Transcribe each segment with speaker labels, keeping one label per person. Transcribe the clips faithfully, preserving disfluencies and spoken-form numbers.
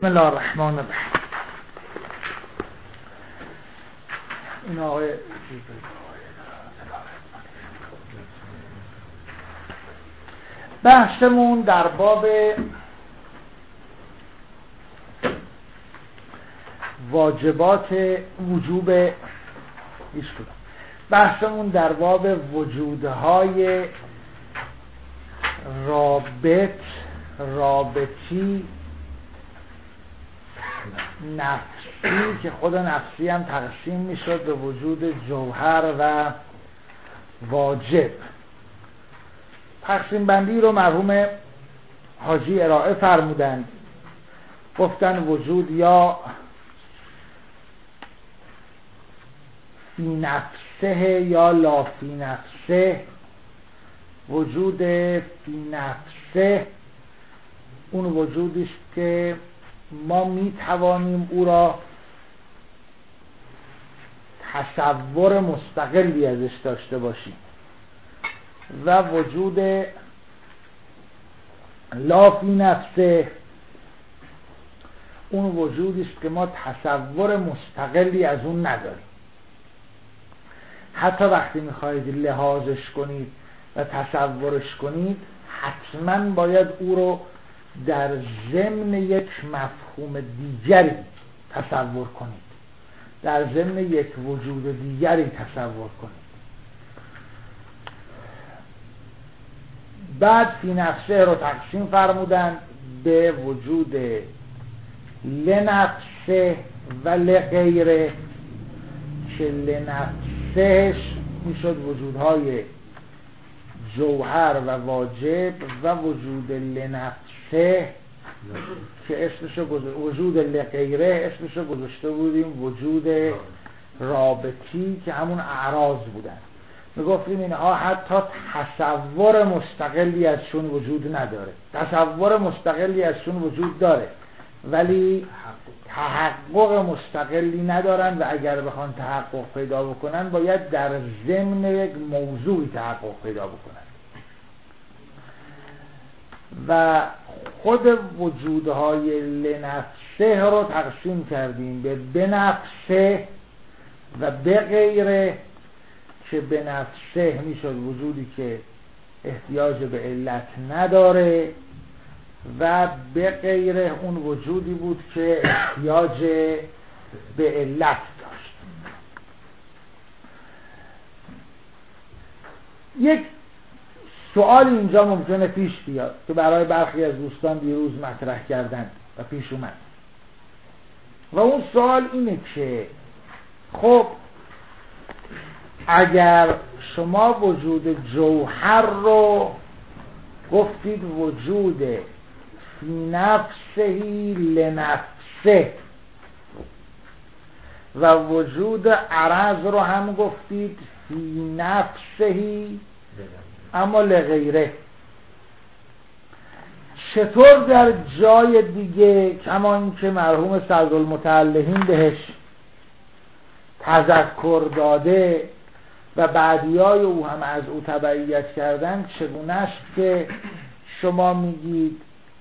Speaker 1: بسم الله الرحمن الرحیم. این آقای بحثمون در باب واجبات وجوب بحثمون در باب وجودهای رابط رابطی نفسی که خود نفسی هم تقسیم میشد به وجود جوهر و واجب. تقسیم بندی رو مرحوم حاجی ارائه فرمودند، گفتن وجود یا فی نفسه یا لا فی نفسه. وجود فی نفسه اون وجودی است که ما می توانیم او را تصور مستقلی ازش داشته باشیم، و وجود لا فی نفسه اون وجودی است که ما تصور مستقلی از اون نداریم. حتی وقتی میخواهید لحاظش کنید و تصورش کنید، حتما باید او رو در ضمن یک مفهوم دیگری تصور کنید، در ضمن یک وجود دیگری تصور کنید. بعد فی نفسه رو تقسیم فرمودن به وجود لنفسه و لغیره، که لنفسهش میشد وجودهای جوهر و واجب، و وجود لنفسه که اسمشو وجود لغیره اسمشو گذاشته بودیم وجود رابطی که همون اعراض بودن. میگفتیم اینها حتی تصور مستقلی ازشون وجود نداره، تصور مستقلی ازشون وجود داره ولی تحقق مستقلی ندارن، و اگر بخوان تحقق پیدا بکنن باید در ضمن یک موضوعی تحقق پیدا بکنن. و خود وجودهای لنفسه رو تقسیم کردیم به بنفسه و بغیره، که بنفسه میشد وجودی که احتیاج به علت نداره، و بغیره اون وجودی بود که احتیاج به علت داشت. یک سوال اینجا ممکنه پیش بیاد که برای برخی از دوستان دیروز مطرح کردند و پیش اومد، و اون سوال اینه که خب اگر شما وجود جوهر رو گفتید وجود فی نفسهی لنفسه، و وجود عرض رو هم گفتید فی نفسهی اما لغیره، چطور در جای دیگه کما اینکه مرحوم صدرالمتعلهین بهش تذکر داده و بعدیای او هم از او تبعیت کردن، چگونه است که شما میگید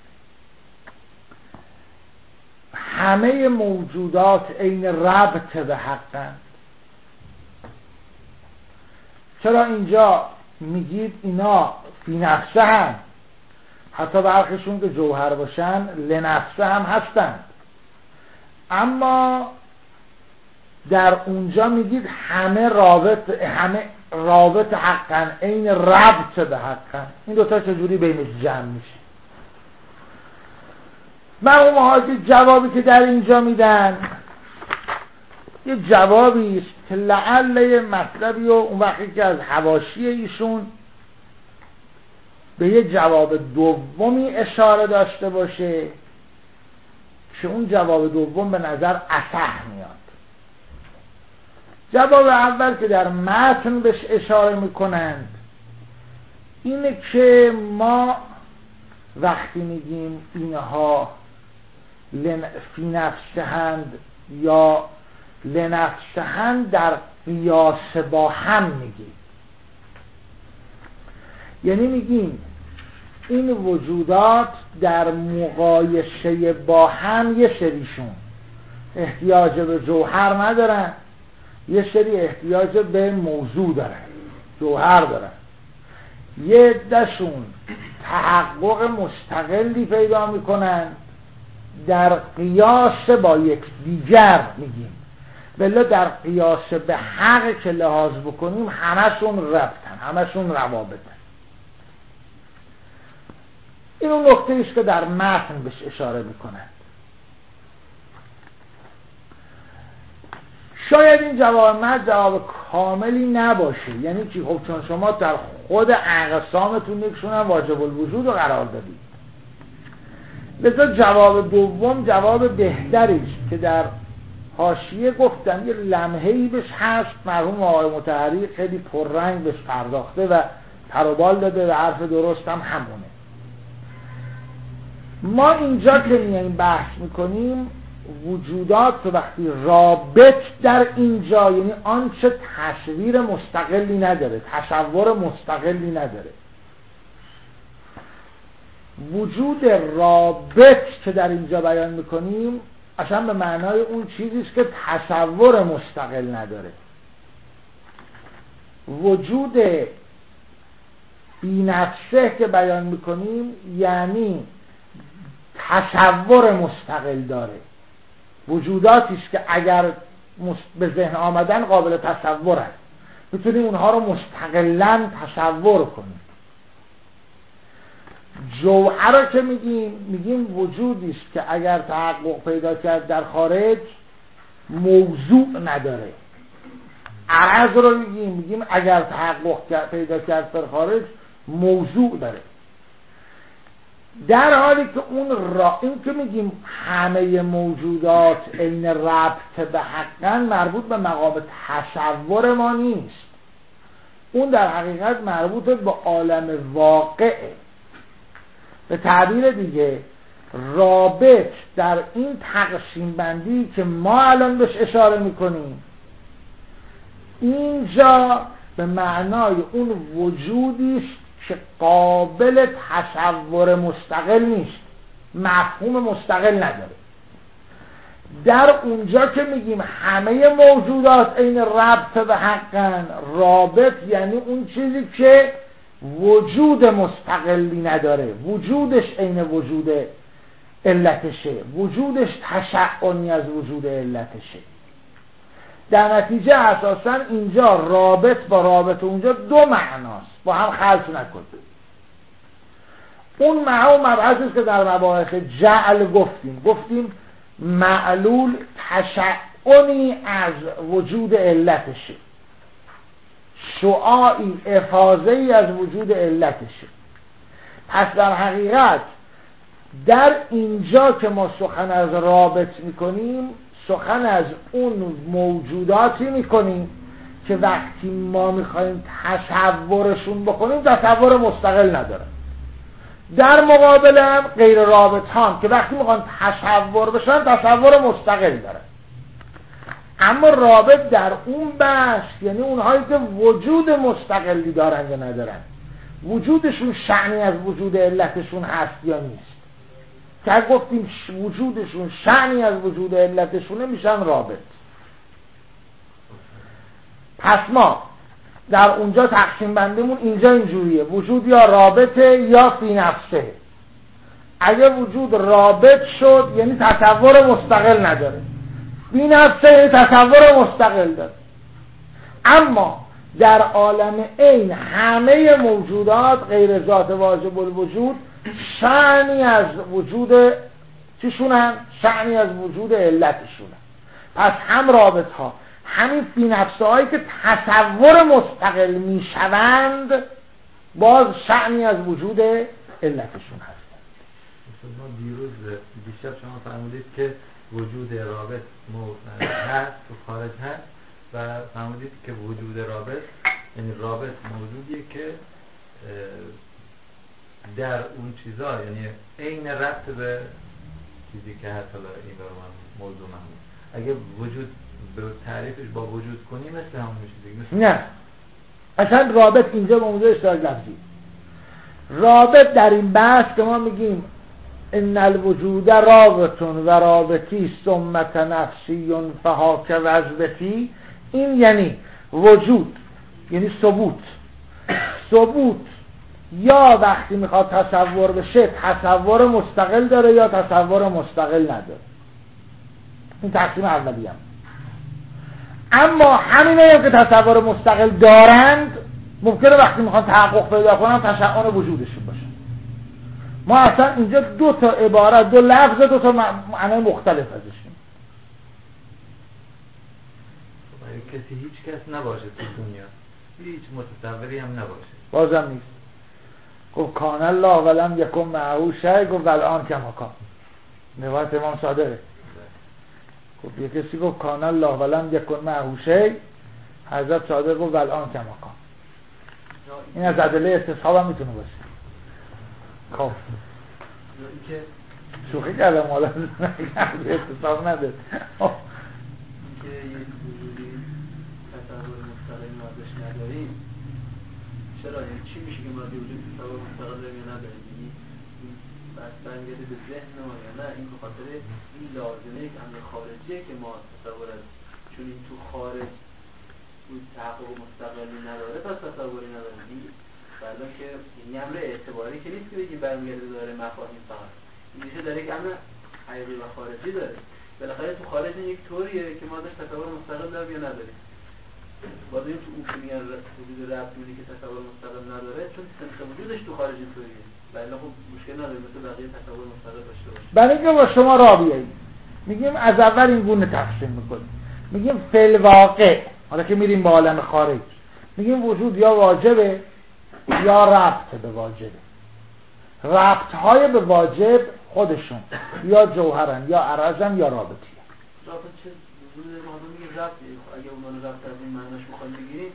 Speaker 1: همه موجودات عین ربط به حقن؟ چرا اینجا میگید اینا فی نفسه هم، حتی برخیشون که جوهر باشن لنفسه هم هستن، اما در اونجا میگید همه رابط همه رابط حقن، عین ربط به حقن؟ این دوتا چجوری بینش جمع میشه؟ مرحوم حاجی جوابی که در اینجا میدن یه جوابی است که لعل یه مطلبی و اون وقتی که از حواشی ایشون به یه جواب دومی اشاره داشته باشه که اون جواب دوم به نظر اصح میاد. جواب اول که در متن بهش اشاره میکنند اینه که ما وقتی میگیم اینها فی نفسهند یا لنفسهند در قیاس با هم میگیم، یعنی میگیم این وجودات در مقایسه با هم یه سریشون احتیاج به جوهر ندارن، یه سری احتیاج به موضوع دارن، جوهر دارن. یه دشون تحقق مستقلی پیدا میکنن در قیاس با یک دیگر، میگیم بله در قیاس به حق که لحاظ بکنیم همشون ربطن، همشون روابطن. این اون نکته ایست که در متن بهش اشاره میکنن. شاید این جواب متن جواب کاملی نباشه، یعنی چی؟ خب چون شما در خود اقسامتون یکشون هم واجب الوجود رو قرار دادید، لذا جواب دوم جواب بهتری است که در حاشیه گفتم یه لمحه‌ای بهش هست، مرحوم آقای مطهری خیلی پررنگ بهش پرداخته و پروبال داده و حرف درست هم همونه. ما اینجا که میایم بحث میکنیم وجودات وقتی رابط در اینجا، یعنی آنچه تصویر مستقلی نداره، تصور مستقلی نداره، وجود رابط که در اینجا بیان میکنیم اصلا به معنای اون چیزیست که تصور مستقل نداره. وجود بی نفسه که بیان میکنیم یعنی تصور مستقل داره، وجوداتی است که اگر به ذهن آمدن قابل تصور است، میتونیم اونها رو مستقلاً تصور کنیم. جوهر رو که میگیم میگیم وجودی است که اگر تحقق پیدا کرد در خارج موضوع نداره. عرض رو میگیم میگیم اگر تحقق پیدا کرد در خارج موضوع داره، در حالی که اون را این که میگیم همه موجودات عین ربط به حقاً مربوط به مقام تصور ما نیست، اون در حقیقت مربوط به عالم واقعه. به تعبیر دیگه رابط در این تقسیم بندی که ما الان بهش اشاره میکنیم اینجا به معنای اون وجودی است که قابل تصور مستقل نیست، مفهوم مستقل نداره. در اونجا که میگیم همه موجودات عین ربط به حقن، رابط یعنی اون چیزی که وجود مستقلی نداره، وجودش عین وجود علتشه، وجودش تشعنی از وجود علتشه. در نتیجه اساسا اینجا رابط با رابط اونجا دو معناست، با هم خلط نکنید. اون معنا مبحثی که در مباحث جعل گفتیم گفتیم معلول تشعنی از وجود علتشه، شعاعی افاضه‌ای از وجود علتشه. پس در حقیقت در اینجا که ما سخن از رابط میکنیم سخن از اون موجوداتی میکنیم که وقتی ما میخوایم تصورشون بکنیم تصور مستقل نداره. در مقابل هم غیر رابط هم که وقتی میخوان تصور بشن تصور مستقل داره. اما رابط در اون بحث یعنی اونهایی که وجود مستقلی دارن یا ندارن، وجودشون شأنی از وجود علتشون هست یا نیست، که گفتیم وجودشون شأنی از وجود علتشونه میشن رابط. پس ما در اونجا تقسیم بندیمون اینجا اینجوریه، وجود یا رابطه یا فی نفسه. اگه وجود رابط شد یعنی تصور مستقل نداره، فی نفسه یعنی تصور مستقل داره. اما در عالم عین همه موجودات غیر ذات واجب الوجود شأنی از وجود چیشونن؟ شأنی از وجود علتشونن. پس هم رابط ها همین فی نفسه هایی که تصور مستقل می شوند باز شأنی از وجود علتشون هستند.
Speaker 2: ما دیروز دیشب شما فرمودید که وجود رابط هست تو خارج هست و فرمودید که وجود رابط یعنی رابط موجودیه که در اون چیزا یعنی عین ربط به چیزی که هست. حالا این برای من موضوع مهمه. اگه وجود به تعریفش با وجود کنی مثل همون میشه دیگه.
Speaker 1: نه اصلا رابط اینجا به موضوع اشتراک لفظی، رابط در این بحث که ما میگیم ان الوجود رابطون و رابطی ثمت نفسی فهاک وجبتی، این یعنی وجود یعنی ثبوت. ثبوت یا وقتی میخواد تصور بشه تصور مستقل داره یا تصور مستقل نداره. این تقسیم اولی هم. اما همینه هم که تصور مستقل دارند ممکنه وقتی میخوان تحقق پیدا کنن تشعن وجودشون باشه. ما اصلا اینجا دو تا عبارت، دو لفظ، دو تا معنی مختلف ازشیم.
Speaker 2: کسی هیچ کس نباشه تو دنیا، هیچ متصوری هم نباشه،
Speaker 1: بازم نیست. گفت کان الله ولم یکن معه شیء، گفت الان کما کان. روایت امام صادقه. گفت یه کسی گفت کان الله ولم یکن معه شیء، حضرت صادق گفت الان کما کان. این از ادله استصحاب هم میتونه باشه. خب شوخی کردم حالا استصحاب نداره.
Speaker 3: که یک وجودی تصور مستقل ازش نداریم، چرا؟ یعنی چی میشه که ما وجود تصور مستقل داریم یا نداریم؟ یعنی این بس برمیگرده به ذهن ما یا نه؟ این به خاطر این لازمه یک امر خارجیه که ما تصور از چون این تو خارج اون تحقق مستقلی نداره پس تصوری نداریم. بلا که این امر اعتباری که نیست که بگیم برمیگرده داره مفاهیم فقط، این میشه داره یک امر حقیقی و خارجی داره. بالاخره تو خارج یک طوریه که ما داشت تصور مستقل داریم یا نداریم. باز این تو اون که میگن وجود ربط میگه که تصور مستقل نداره چون سنخ وجودش تو خارج طوریه، ولی خب مشکل نداره مثل بقیه تصور مستقل داشته باشه.
Speaker 1: برای اینکه با شما را بیاییم میگیم از اول این گونه تقسیم میکنیم، میگیم فی الواقع، حالا که میریم با عالم خارج میگیم وجود یا واجبه یا ربط به واجبه. ربط های به واجب خودشون یا جوهرن یا عرضن یا رابطی.
Speaker 3: رابط چه وجود ما میگه ربطی؟ اگه اون ربط از این معناش بخوایم بگیریم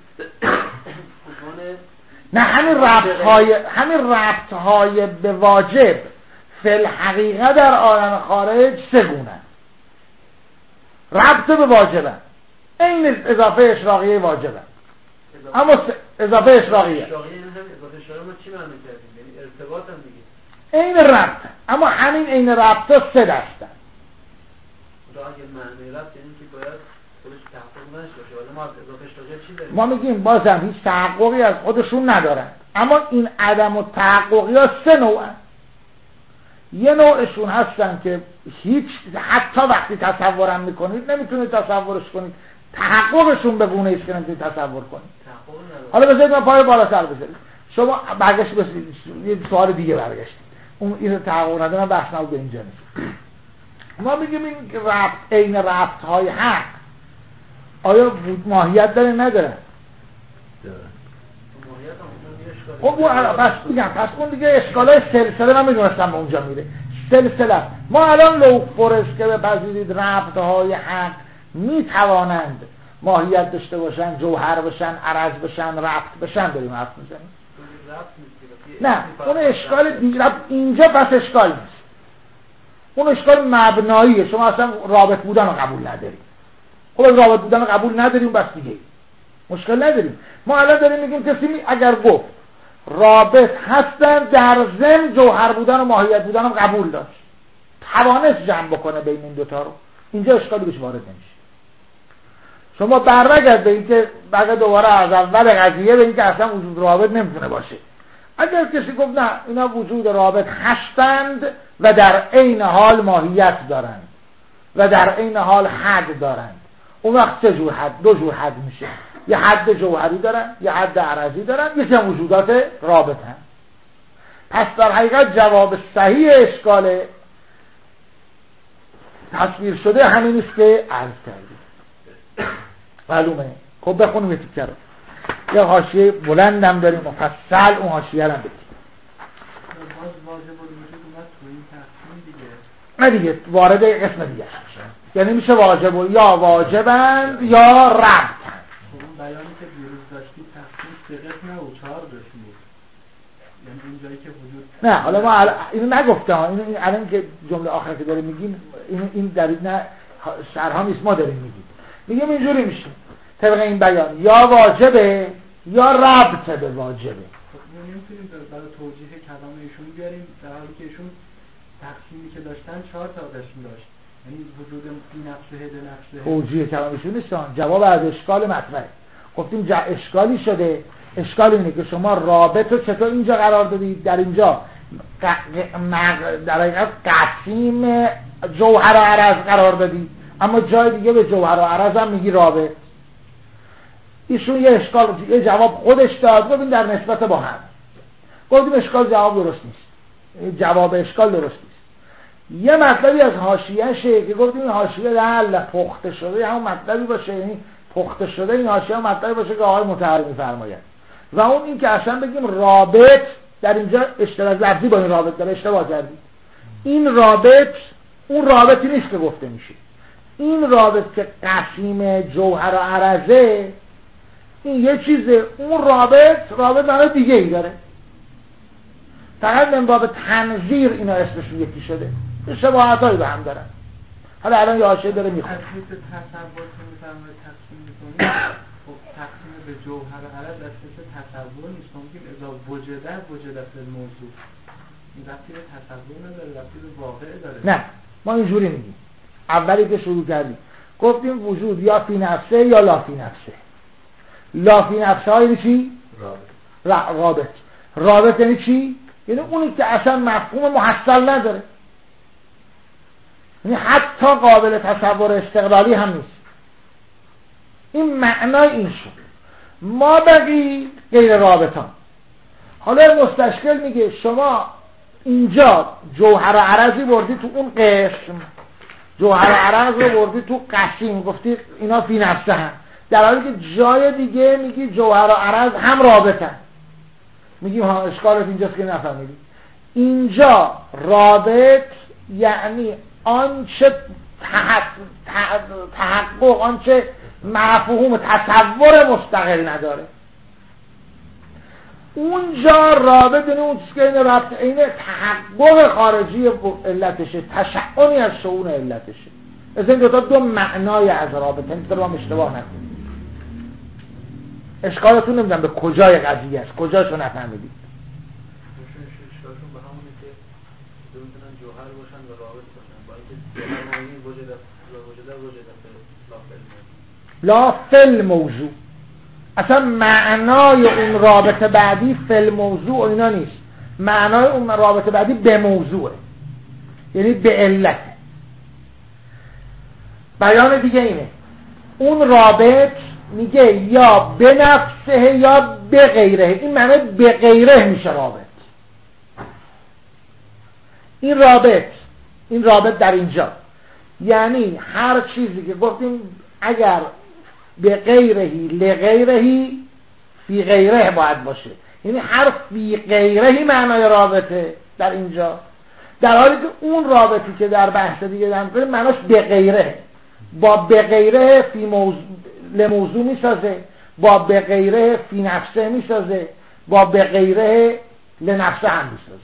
Speaker 1: نه همین ربط های همین ربط های به واجب فی الحقیقه در عالم خارج سه گونه. ربط به واجبه این اضافه اشراقیه واجبه، اما اضافه اشراقیه
Speaker 3: اشراقیه این هم اضافه اشراقیه ما چی معنی کردیم؟ یعنی ارتباط هم دیگه
Speaker 1: این ربط، اما همین این ربط ها سه دستن.
Speaker 3: را اگه معنی ربط یعنی که باید خودش تحقق نشه باشه، ولی ما از اضافه اشراقیه چی داریم؟
Speaker 1: ما میگیم بازم هیچ تحققی از خودشون ندارن، اما این عدم و تحققی ها سه نوعن. یه نوعشون هستن که هیچ حتی وقتی تصورم میکنید نمیتونید تصورش کنید، تحققشون به گونه ایست که نمیتونید تصور کنید. حالا بذارید ما پای بالاتر بذارید. شما برگشت بسید یه سوال دیگه برگشتید، اون این تحقق نداره، من بحث نبود به اینجا نیست. ما میگیم این ربط عین ربط های حق آیا ماهیت داره نداره؟ خب اون پس میگم پس اون دیگه اشکالای سلسله من میدونستم به اونجا میره. سلسله ما الان لو فرض که بپذیرید ربط های حق میتوانند ماهیت داشته باشن، جوهر بشن، عرض بشن، ربط بشن، داریم حرف میزنیم. نه اون اشکال دیگه اینجا پس اشکال نیست، اون اشکال مبناییه. شما اصلا رابط بودن رو قبول نداریم. خب رابط بودن رو قبول نداریم بس دیگه مشکل نداریم. ما الان داریم میگیم کسی می اگر گفت رابط هستن در ضمن جوهر بودن و ماهیت بودن رو قبول داشت، توانست جمع بکنه بین این دوتا رو، اینجا اشکالی بهش وارد نمیشه. شما برنگرد به اینکه بقیه دوباره از اول قضیه به اینکه اصلا وجود رابط نمیتونه باشه. اگر کسی گفت نه اینا وجود رابط هستند و در عین حال ماهیت دارند و در عین حال حد دارند، اون وقت سه جور حد، دو جور حد میشه. یه حد جوهری دارن، یه حد عرضی دارن، یکی هم وجودات رابط هم. پس در حقیقت جواب صحیح اشکال تصویر شده همین است که عرض کردیم. معلومه؟ خب بخونیم یه تیکه رو. یه حاشیه بلندم داریم مفصل، اون حاشیه رو هم بگیم.
Speaker 3: باز واجب الوجود اومد تو این تقسیم دیگه.
Speaker 1: نه دیگه وارد قسم دیگه میشه. یعنی میشه واجب و یا واجبند یا ربطند.
Speaker 3: اون بیانی که دیروز داشتی تقسیم سه قسم و چهار قسم بود. یعنی اون جایی که وجود
Speaker 1: نه حالا ما عل... اینو نگفتم، اینو الان که جمله آخر که داریم میگیم این این در نه شرح نیست، ما داریم میگیم. میگیم اینجوری میشه طبق این بیان یا واجبه یا ربط به واجبه.
Speaker 3: این نمیتونیم برای توجیه کلام ایشون بیاریم در حالی که ایشون تقسیمی که داشتن چهار تا قسم داشت، یعنی وجود فی نفسه به نفسه.
Speaker 1: توجیه کلام ایشون نیستن، جواب از اشکال مطرحه. گفتیم ج... اشکالی شده. اشکال اینه که شما رابط رو چطور اینجا قرار دادید، در اینجا ق... مق... در حقیقت قسیم جوهر و عرض قرار دادید، اما جای دیگه به جوهر و عرض هم میگی رابط. ایشون یه اشکال یه جواب خودش داد، ببین در نسبت با هم. گفتیم اشکال جواب درست نیست، جواب اشکال درست نیست. یه مطلبی از حاشیه‌شه که گفتیم این حاشیه در پخته شده همون مطلبی باشه، یعنی پخته شده این حاشیه هم مطلبی باشه که آقای مطهر می‌فرمایند، و اون این که اصلا بگیم رابط در اینجا اشتراک لفظی با این رابط داره، اشتباه کردید. این رابط اون رابطی نیست که گفته میشه. این رابط که قسیم جوهر و عرضه این یه چیزه، اون رابط رابط معنی دیگه ای داره، فقط من باب تنظیر اینا اسمشون یکی شده، شباهتایی به هم دارن. حالا الان یه حاشیه داره میخونه
Speaker 3: از حیث تصور که میفرمایید تقسیم میکنید، خب تقسیم به جوهر و عرض از حیث تصور نیست، ما میگیم اذا وجده وجده فی الموضوع، این ربطی به تصور نداره، ربطی به واقع داره.
Speaker 1: نه ما اینجوری میگیم، اولی که شروع کردیم گفتیم وجود یا فی نفسه یا لا فی نفسه. لا فی نفسه های چی؟ رابط. رابط رابط یعنی چی؟ یعنی اونی که اصلا مفهوم محصل نداره، یعنی حتی قابل تصور استقلالی هم نیست. این معنای این شد. ما بقی غیر رابطان. حالا مستشکل میگه شما اینجا جوهر و عرضی بردی تو اون قسم، جوهر و عرض رو بردی تو قسیم، گفتی اینا فی نفسه هم، در حالی که جای دیگه میگی جوهر و عرض هم رابطن. میگیم ها اشکالت اینجاست که نفهمیدی. اینجا رابط یعنی آنچه تحقق، آنچه مفهوم تصور مستقل نداره. اونجا رابط یعنی اون چیزی که این رابط این تحقق خارجی علتشه، تشعنی از شؤون علتشه. از این دوتا دو معنای از رابطه، این رو هم اشتباه نکنید. اشکالتون نمیدونم به کجای قضیه است، کجاشو نفهمیدید.
Speaker 3: اشکالشون به همونه که میتونن جوهر باشن و رابط باشن، با اینکه جوهر معنی وجود وجود وجود
Speaker 1: لا فل موضوع، اصلا معنای اون رابطه بعدی فل موضوع اینا نیست، معنای اون رابطه بعدی به موضوعه، یعنی به علت. بیان دیگه اینه، اون رابط میگه یا به نفسه یا به غیره، این معنی به غیره میشه رابط. این رابط این رابط در اینجا یعنی هر چیزی که گفتیم اگر به غیرهی لغیرهی فی غیره باید باشه، یعنی هر فی غیرهی معنای رابطه در اینجا، در حالی که اون رابطی که در بحث دیگه دارم کنیم معناش به غیره، با به غیره فی موضوع لموضوع میسازه، با به غیره فی نفسه میسازه، با به غیره لنفسه هم میسازه.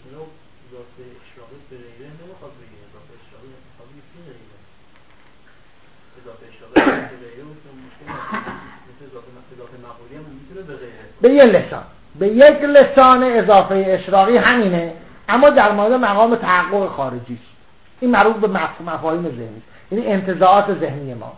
Speaker 1: به یه لسان، به یک لسان اضافه اشراقی همینه، اما در مورد مقام تحقق خارجی است. این مربوط به مفهوم مفاهیم ذهنی، یعنی انتزاعات ذهنی ماست.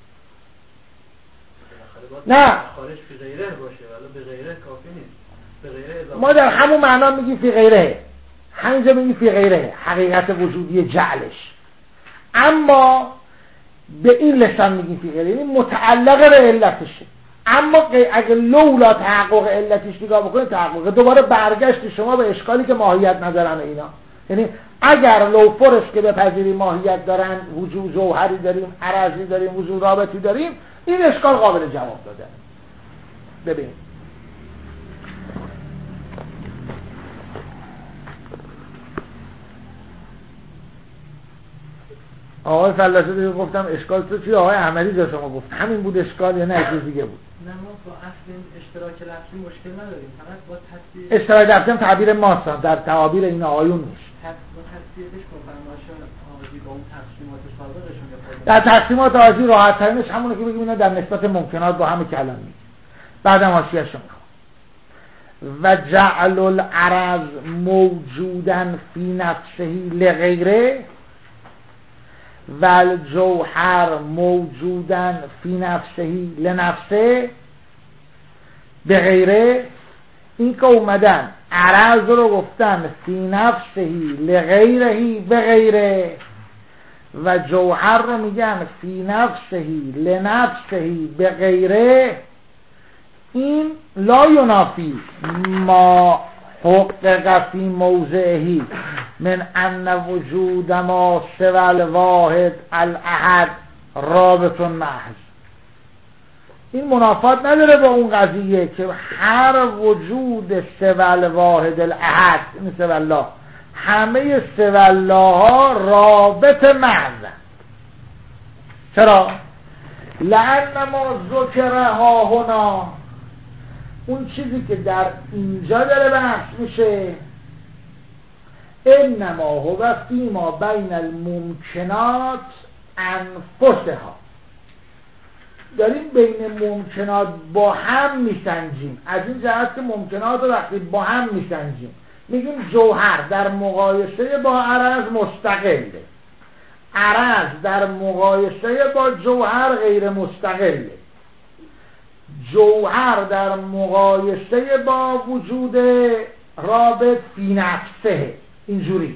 Speaker 1: نه
Speaker 3: خارج فی غیره باشه ولی به غیره کافی نیست. به غیره اضافه
Speaker 1: ما در همون معنا میگیم فی غیره، همینجا میگیم فی غیره حقیقت وجودی جعلش، اما به این لسان میگیم فی غیره، یعنی متعلق به علتشه. اما اگه لولا تحقق علتش نگاه بکنید تحقق، دوباره برگشت شما به اشکالی که ماهیت ندارن اینا، یعنی اگر لو فرض که بپذیریم ماهیت دارن، وجود جوهری داریم، عرضی داریم، وجود رابطی داریم، این اشکال قابل جواب داده. ببین آقای فلاسفه دیگه گفتم اشکال تو چی؟ آقای عملی جا شما گفت همین بود اشکال یا نه چیز دیگه بود؟
Speaker 3: نه ما با اصل اشتراک لفظی مشکل نداریم، فقط با تصدیق
Speaker 1: اشتراک لفظی تعبیر ماست، در تعابیر این آیون نیست.
Speaker 3: با تصدیقش با فرمایشات آجی با اون تقسیمات سابقشون
Speaker 1: در تقسیمات آجی راحت ترینش همونه که بگیم اینا در نسبت ممکنات با همه کلام نیست. بعدم حاشیه‌اش رو میخوام. و جعل العرض موجودا فی نفسه لغیره و الجوهر موجودا فی نفسه لنفسه به غیره. این که اومدن عرض رو گفتن فی نفسه لغیره به غیره و جوهر رو میگن فی نفسه لنفسه به غیره، این لا ینافی ما حقق فی موضعه من ان وجود ما سوى الواحد الاحد رابط محض. این منافات نداره با اون قضیه که هر وجود سوى الواحد الاحد این سوى الله، همه سوى الله ها رابط محض. چرا؟ لأن ما ذکر ها هنا، اون چیزی که در اینجا داره بحث میشه، انما هو فیما بین الممکنات انفسها، داریم بین ممکنات با هم میسنجیم. از این جهت که ممکنات رو وقتی با هم میسنجیم میگیم جوهر در مقایسه با عرض مستقله، عرض در مقایسه با جوهر غیر مستقله، جوهر در مقایسه با وجود رابط فی نفسه اینجوری.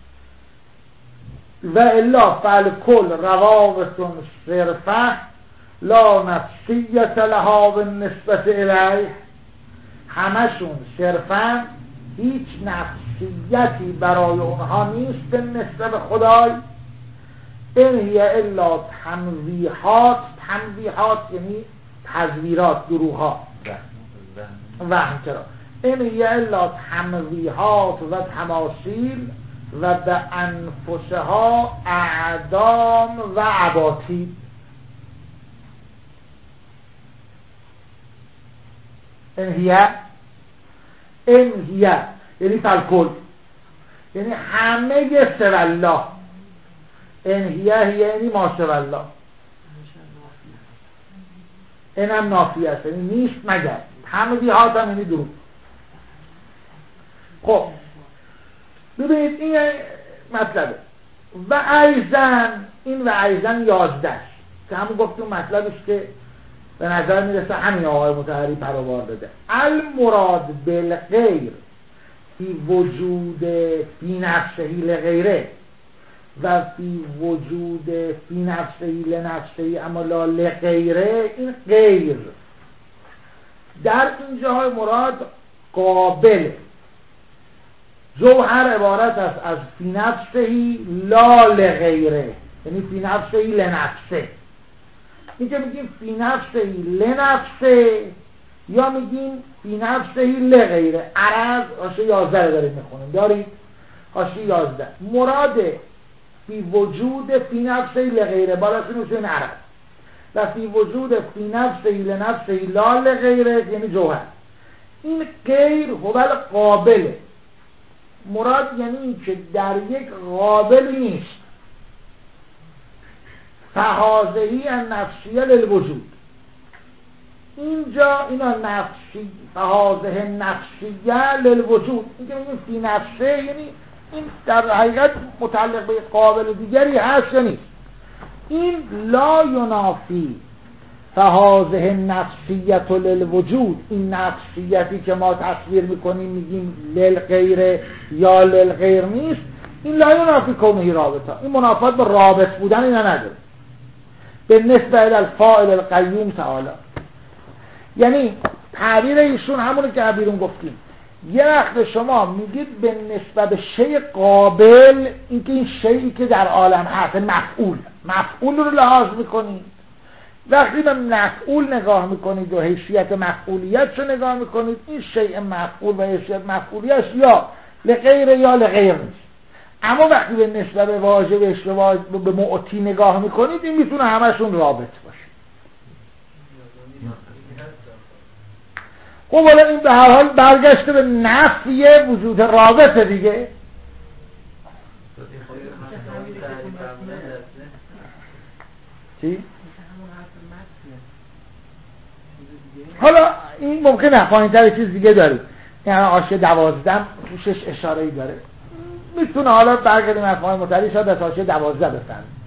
Speaker 1: و الا فالکل روابط صرفه لا نفسیت لها بالنسبت الیه، همشون صرفا هیچ نفسیتی برای اونها نیست به نسبت خدای. این هی الا تنویحات، تنویحات یعنی تزویرات، دروغ‌ها، وهم چرا، این هی الا تنویحات و تماثیل و به انفسها اعدام و اباطیل. این هی این هی یعنی فالکل، یعنی همه سوى الله. این هی هی یعنی ما سوى الله، این هم نافی است یعنی نیست مگر، همه دیهات هم یعنی دروغ. خب ببینید این مطلبه. و ایزن، این و ایزن یازده است که همون گفتیم مطلبش که به نظر میرسه همین آقای مطهری پروبار داده. المراد بالغیر فی وجود فی نفسه لغیره و فی وجود فی نفسه لنفسه اما لا لغیره، این غیر در اینجاهای مراد قابل. جوهر عبارت است از فی نفسه لا لغیره، یعنی فی نفسه لنفسه. این که میگیم فی نفسه لنفسه یا میگیم فی نفسه لغیره. عرض حاشیه یازده رو داریم میخونیم، دارید حاشیه یازده. مراد فی وجود فی نفسه لغیره بالاش نوشته عرض و فی وجود فی نفسه لنفسه لا لغیره یعنی جوهر. این غیر هو القابله، مراد یعنی این که در یک قابلی نیست. فهازهی النفسیه للوجود، اینجا اینا نفسی، فهازه نفسیه للوجود، این که میگیم فی نفسه یعنی این در حقیقت متعلق به قابل دیگری هست یا نیست. این لا ینافی فهازه نفسیت للوجود، این نفسیتی که ما تصویر میکنیم میگیم للغیر یا للغیر نیست، این لا ینافی کونه رابطه، این منافات با رابط بودن اینا نداره به نسبت الفاعل القیوم تعالی. یعنی تعبیر ایشون همونه که بیرون گفتیم، یه وقت شما میگید به نسبت شیء قابل، اینکه این شیئی که در عالم هست مفعول، مفعول رو لحاظ میکنید. وقتی به مفعول نگاه میکنید و حیثیت مفعولیت رو نگاه میکنید، این شیء مفعول و حیثیت مفعولیت یا لغیر یا لغیر نیست. اما وقتی به نسبت واژه به معطی نگاه میکنید، این میتونه همشون رابط باشه. خب حالا این به هر حال برگشته به نفی وجود رابط دیگه. چی؟ حالا این ممکنه پایین‌تر چیز دیگه داریم. یعنی حاشیه دوازده روشش اشاره‌ای داره. میتونه حالا برگردیم مفاهیم متعدی شاید از حاشیه دوازده بفهمیم.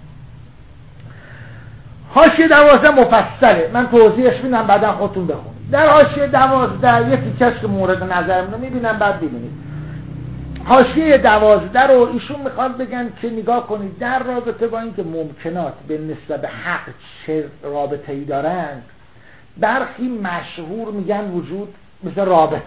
Speaker 1: حاشیه دوازده مفصله، من توضیحش میدم بعدا خودتون بخونید. در حاشیه دوازده یه تیکش که مورد نظرمونه میبینم بعد ببینید. حاشیه دوازده رو ایشون میخواد بگن که نگاه کنید در رابطه با اینکه ممکنات به نسبت به حق چه رابطه‌ای دارند، برخی مشهور میگن وجود مثل رابطه،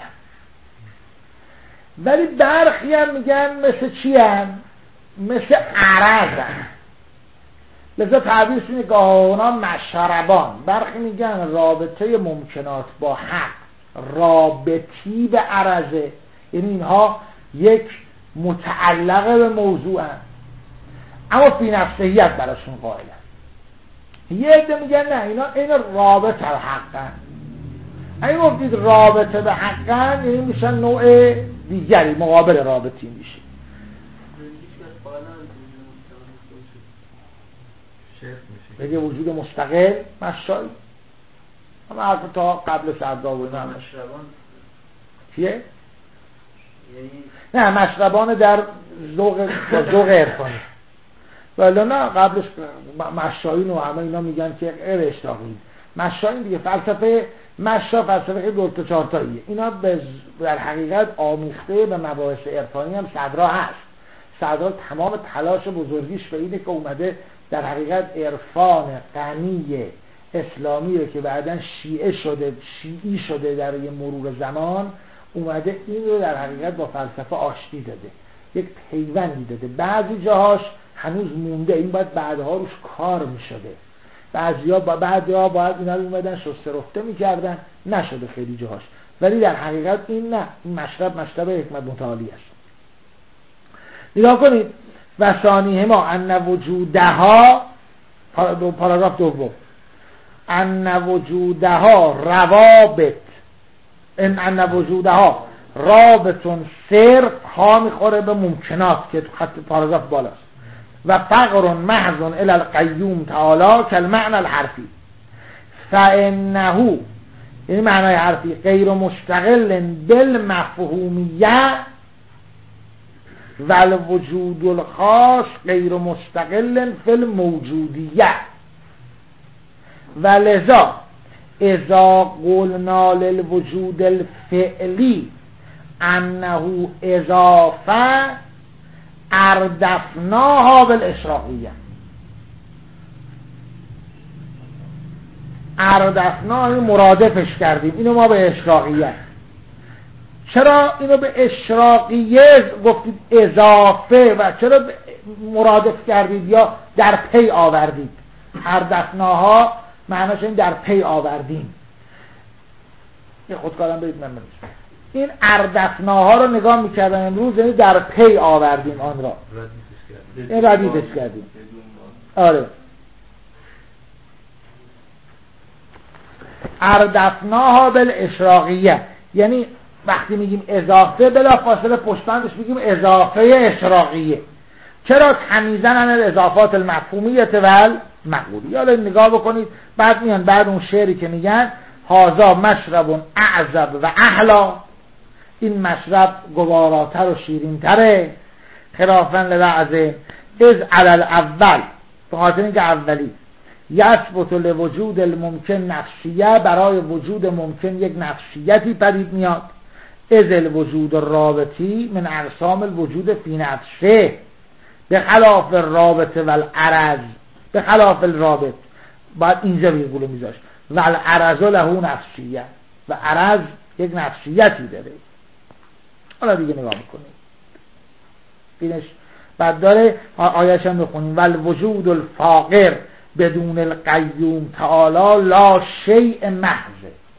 Speaker 1: ولی برخی هم میگن مثل چی هم؟ مثل عرض هم. لذا تعبیرش اینه که اونا مشربان. برخی میگن رابطه ممکنات با حق رابطی به عرضه، یعنی اینها یک متعلقه به موضوع هم، اما فی نفسیت براشون قائلن. یه عده میگن نه اینا اینا رابطه حقن. اگه گفتید رابطه به حقن یعنی میشن نوع دیگری مقابل رابطی میشه. بگه وجود مستقل مشایی اما حرف تا قبل سردا و اینا هم
Speaker 3: مشربان
Speaker 1: چیه؟
Speaker 3: یعنی
Speaker 1: نه مشربان در ذوق ذوق عرفانی، ولی نه قبلش مشایین و همه اینا میگن که غیر اشتاقی. مشایین دیگه فلسفه مشا فلسفه خیلی دو تا چهار تاییه. اینا در حقیقت آمیخته به مباحث عرفانی هم صدرا هست. صدرا تمام تلاش بزرگیش به اینه که اومده در حقیقت عرفان غنی اسلامی رو که بعداً شیعه شده شیعی شده در یه مرور زمان، اومده این رو در حقیقت با فلسفه آشتی داده، یک پیوندی داده. بعضی جاهاش هنوز مونده، این باید بعدها روش کار میشده. بعضیا با بعدها باید اینا رو اومدن شسته رفته میکردن، نشده خیلی جاهاش. ولی در حقیقت این نه، این مشرب مشرب حکمت متعالی است. نگاه کنید و ثانیه ما ان وجودها، پاراگراف دوم، ان وجودها روابط ان ان وجودها رابطون صرف ها میخوره به ممکنات که تو خط پاراگراف بالاست و فقر محض الی القیوم تعالی کالمعنى الحرفی فانه، یعنی معنای حرفی، غیر مستقل بالمفهومیه و الوجود الخاص غیر مستقل فی الموجودیه و لذا اذا قلنا للوجود الفعلی انه اضافه اردفناها بالاشراقیه. اردفناها مرادفش کردیم، اینو ما به اشراقیه. چرا اینو به اشراقیه گفتید اضافه و چرا مرادف کردید یا در پی آوردید؟ اردفناها معناش این در پی آوردیم. یه خودکارم برید من بنویسم. این اردفناها رو نگاه میکردن امروز، یعنی در پی آوردیم آن را، این ردیفش کردیم. آره اردفناها بالاشراقیه، یعنی وقتی میگیم اضافه بلا فاصله پشتبندش میگیم اضافه اشراقیه. چرا؟ تمیزن عن الاضافات المفهومیه و المعقولیه. حالا نگاه بکنید بعد میان بعد اون شعری که میگن هازا مشرب اعذب و احلا، این مشرب گواراتر و شیرینتره، خلافا لبعض از علی الاول، به خاطر اینکه اولی یثبت لوجود الممکن نفسیه، برای وجود ممکن یک نفسیتی پدید میاد. از الوجود الرابطی من اقسام الوجود فی نفسه به خلاف الرابطه و العرض، به خلاف الرابط باید اینجا ویرگول میذاشت و العرض له نفسیه، و عرض یک نفسیتی داره. حالا دیگه نگاه میکنیم اینش بعد داره آیه‌اش هم بخونیم ول وجود الفاقر بدون القیوم تعالی لا شیء محض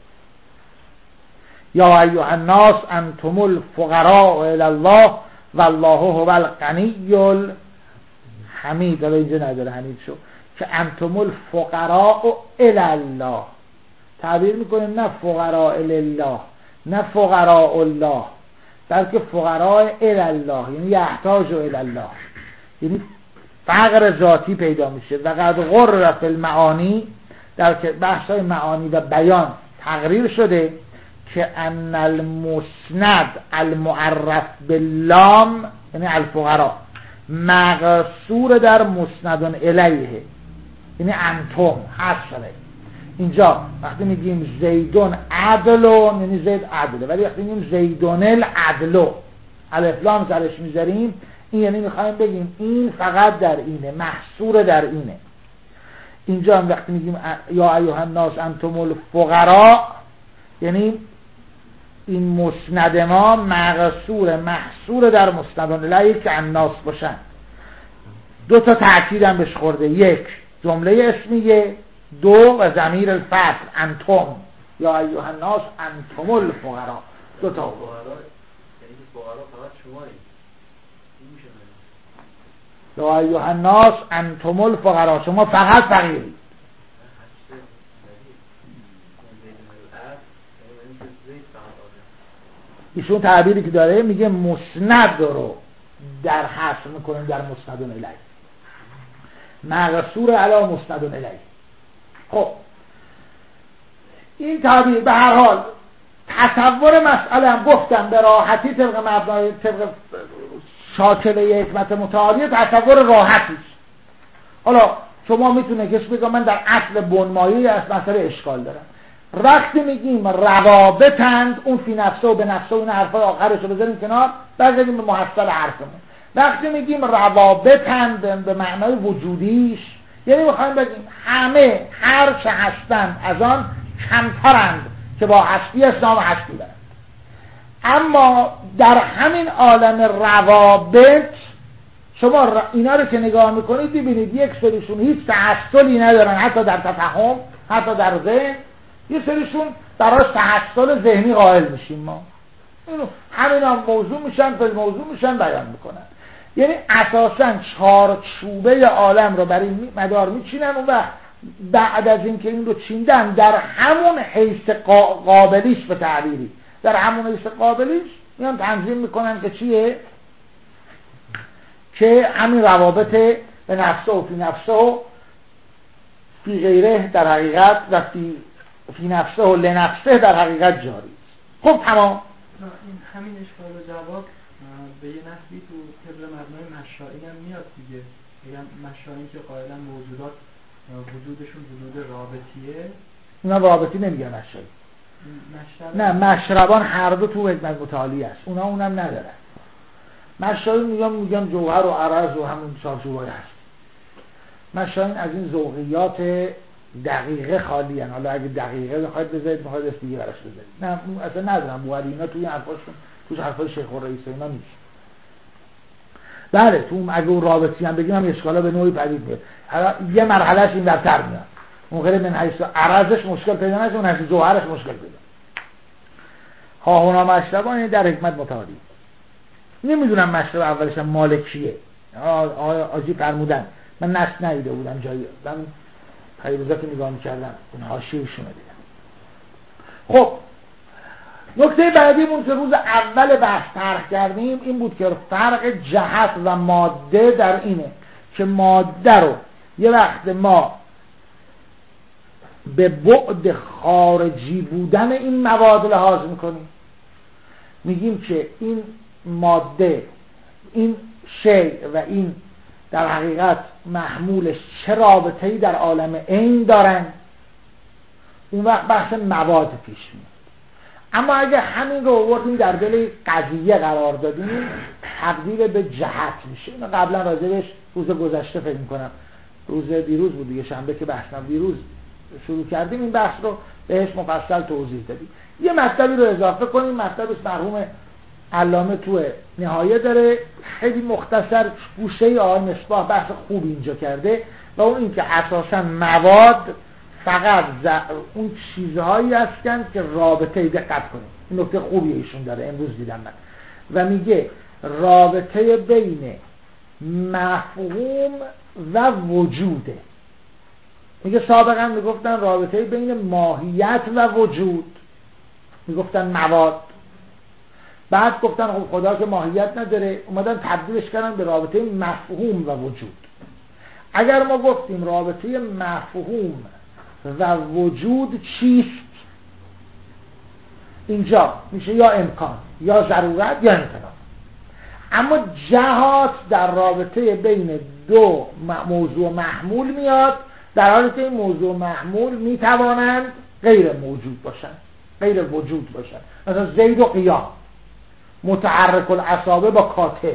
Speaker 1: یا ایها الناس انتم الفقراء الی الله والله هو الغنی الحمید. حالا اینجا نداره حمید شو که انتم الفقراء الی الله، تعبیر میکنیم نه فقراء لله، نه فقراء الله، بلکه فقراء الی الله، یعنی یحتاج الی الله، یعنی فقر ذاتی پیدا میشه. و قد غرر فی المعانی، در که بحث های معانی و بیان تقریر شده که ان المسند المعرف باللام یعنی الفقراء مقصور در مسند الیه یعنی انتم هست شده. اینجا وقتی میگیم زیدون عدلون یعنی زید عدله، ولی وقتی میگیم زیدون العدلو الف لام سرش میذاریم این یعنی میخوایم بگیم این فقط در اینه، محصور در اینه. اینجا هم وقتی میگیم یا ایها الناس انتم الفقراء یعنی این مسند ما مقصور محصور در مسند الیه که الناس باشن. دو تا تأکید هم بهش خورده، یک جمله اسمیه، دو و ضمیر الفصل انتم یا ایها الناس انتم الفقراء. دو تا
Speaker 3: فقراء یعنی فقراء فقط شمایید. این میشه
Speaker 1: یا ایها الناس انتم الفقراء، شما فقط فقیرید. ایشون تعبیری که داره میگه مسند رو در حصر میکنیم در مسند الیه، مقصور علی مسند الیه. خب این تعبیر به هر حال تصور مسئله هم گفتم به راحتی طبق مبنای طبق شاکله حکمت متعالیه تصور راحتی. حالا شما میتونه کسی بگه من در اصل بنمایی از مسئله اشکال دارم. وقتی میگیم روابطند اون فی نفسه و به نفسه اون حرفای آخرش رو بذاریم کنار، برگردیم به محصل حرفمون. وقتی میگیم روابطند به معنای وجودیش یعنی میخوایم بگیم همه هر چه هستند از آن کمترند که با هستی از نام هستی برند. اما در همین عالم روابط شما اینا رو که نگاه میکنید ببینید یک سریشون هیچ تحصلی ندارن حتی در تفهم حتی در ذهن، یه سریشون براش تحصل ذهنی قائل میشیم ما. اینو همین هم موضوع میشن فل موضوع میشن بیان میکنن. یعنی اساساً چارچوبه عالم رو برای مدار میچینن و بعد از اینکه این رو چیندن در همون حیث قابلیش به تعبیری در همون حیث قابلیش میان تنظیم میکنن که چیه؟ که همین روابط به نفسه و فی نفسه و فی غیره در حقیقت و فی, فی نفسه و لنفسه در حقیقت جاری. خب تمام.
Speaker 4: این همین اشکال و جواب به یه نحوی تو طبق مبنای مشائی هم میاد دیگه. میگم مشائی که قائلا موجودات وجودشون وجود رابطیه،
Speaker 1: اونا رابطی نمیگن مشائی. نه مشربان هر دو تو حکمت متعالی است، اونا اونم ندارن. مشائی میگن میگن جوهر و عرض و همون چارچوبای هست. مشائی از این ذوقیات دقیقه خالی هن. حالا اگه دقیقه بخواید بذارید بخواید است دیگه براش بذارید، نه اصلا ندارم بوهری اینا توی حرفاشون توش حرفای شیخ الرئیس اینا نیست. بله تو اگه اون رابطی هم بگیم هم اشکالا به نوعی پدید میاد. حالا یه مرحلهش این برتر میاد، اون غیر من حیث عرضش مشکل پیدا نشه، اون حیث جوهرش مشکل پیدا. ها هنا مشربان در حکمت متعالی. نمیدونم مشرب اولش هم مالکیه آجی فرمودن، من نشت ندیده بودم جایی، من پیروزه که نگاه میکردم اون حاشیه‌شون رو دیدم. خب نکته بعدیمون که روز اول بحث طرح کردیم این بود که فرق جهت و ماده در اینه که ماده رو یه وقت ما به بعد خارجی بودن این مواد لحاظ میکنیم، میگیم که این ماده این شی و این در حقیقت محمولش چه رابطه‌ای در عالم عین دارن، اون وقت بحث مواد پیش میاد. اما اگه همین رو آوردیم در دل قضیه قرار دادیم تبدیل به جهت میشه. اینو قبلا راجبش روز گذشته فکر میکنم روز دیروز بود دیگه، شنبه که بحثم دیروز شروع کردیم این بحث رو بهش مفصل توضیح دادیم. یه مطلبی رو اضافه کنیم، مطلبش مرحوم علامه تو نهایه داره، خیلی مختصر گوشه آقای مصباح بحث خوب اینجا کرده و اون این که اساسا مواد فقط اون چیزهایی هستن که رابطه، دقت کنید این نکته خوبی ایشون داره امروز دیدم من، و میگه رابطه بین مفهوم و وجوده. میگه سابقا میگفتن رابطه بین ماهیت و وجود، میگفتن مواد، بعد گفتن خب خدا که ماهیت نداره اومدن تبدیلش کردن به رابطه مفهوم و وجود. اگر ما گفتیم رابطه مفهوم و وجود چیست، اینجا میشه یا امکان یا ضرورت یا امتناع. اما جهات در رابطه بین دو موضوع محمول میاد، در حالی که این موضوع محمول میتوانند غیر موجود باشند، غیر وجود باشند. مثلا زید و قیام، متحرک الاصابع با کاتب.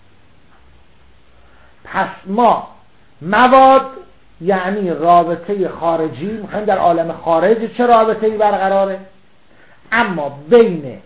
Speaker 1: پس ما مواد یعنی رابطه خارجی میخوایم در عالم خارج چه رابطه‌ای برقراره، اما بین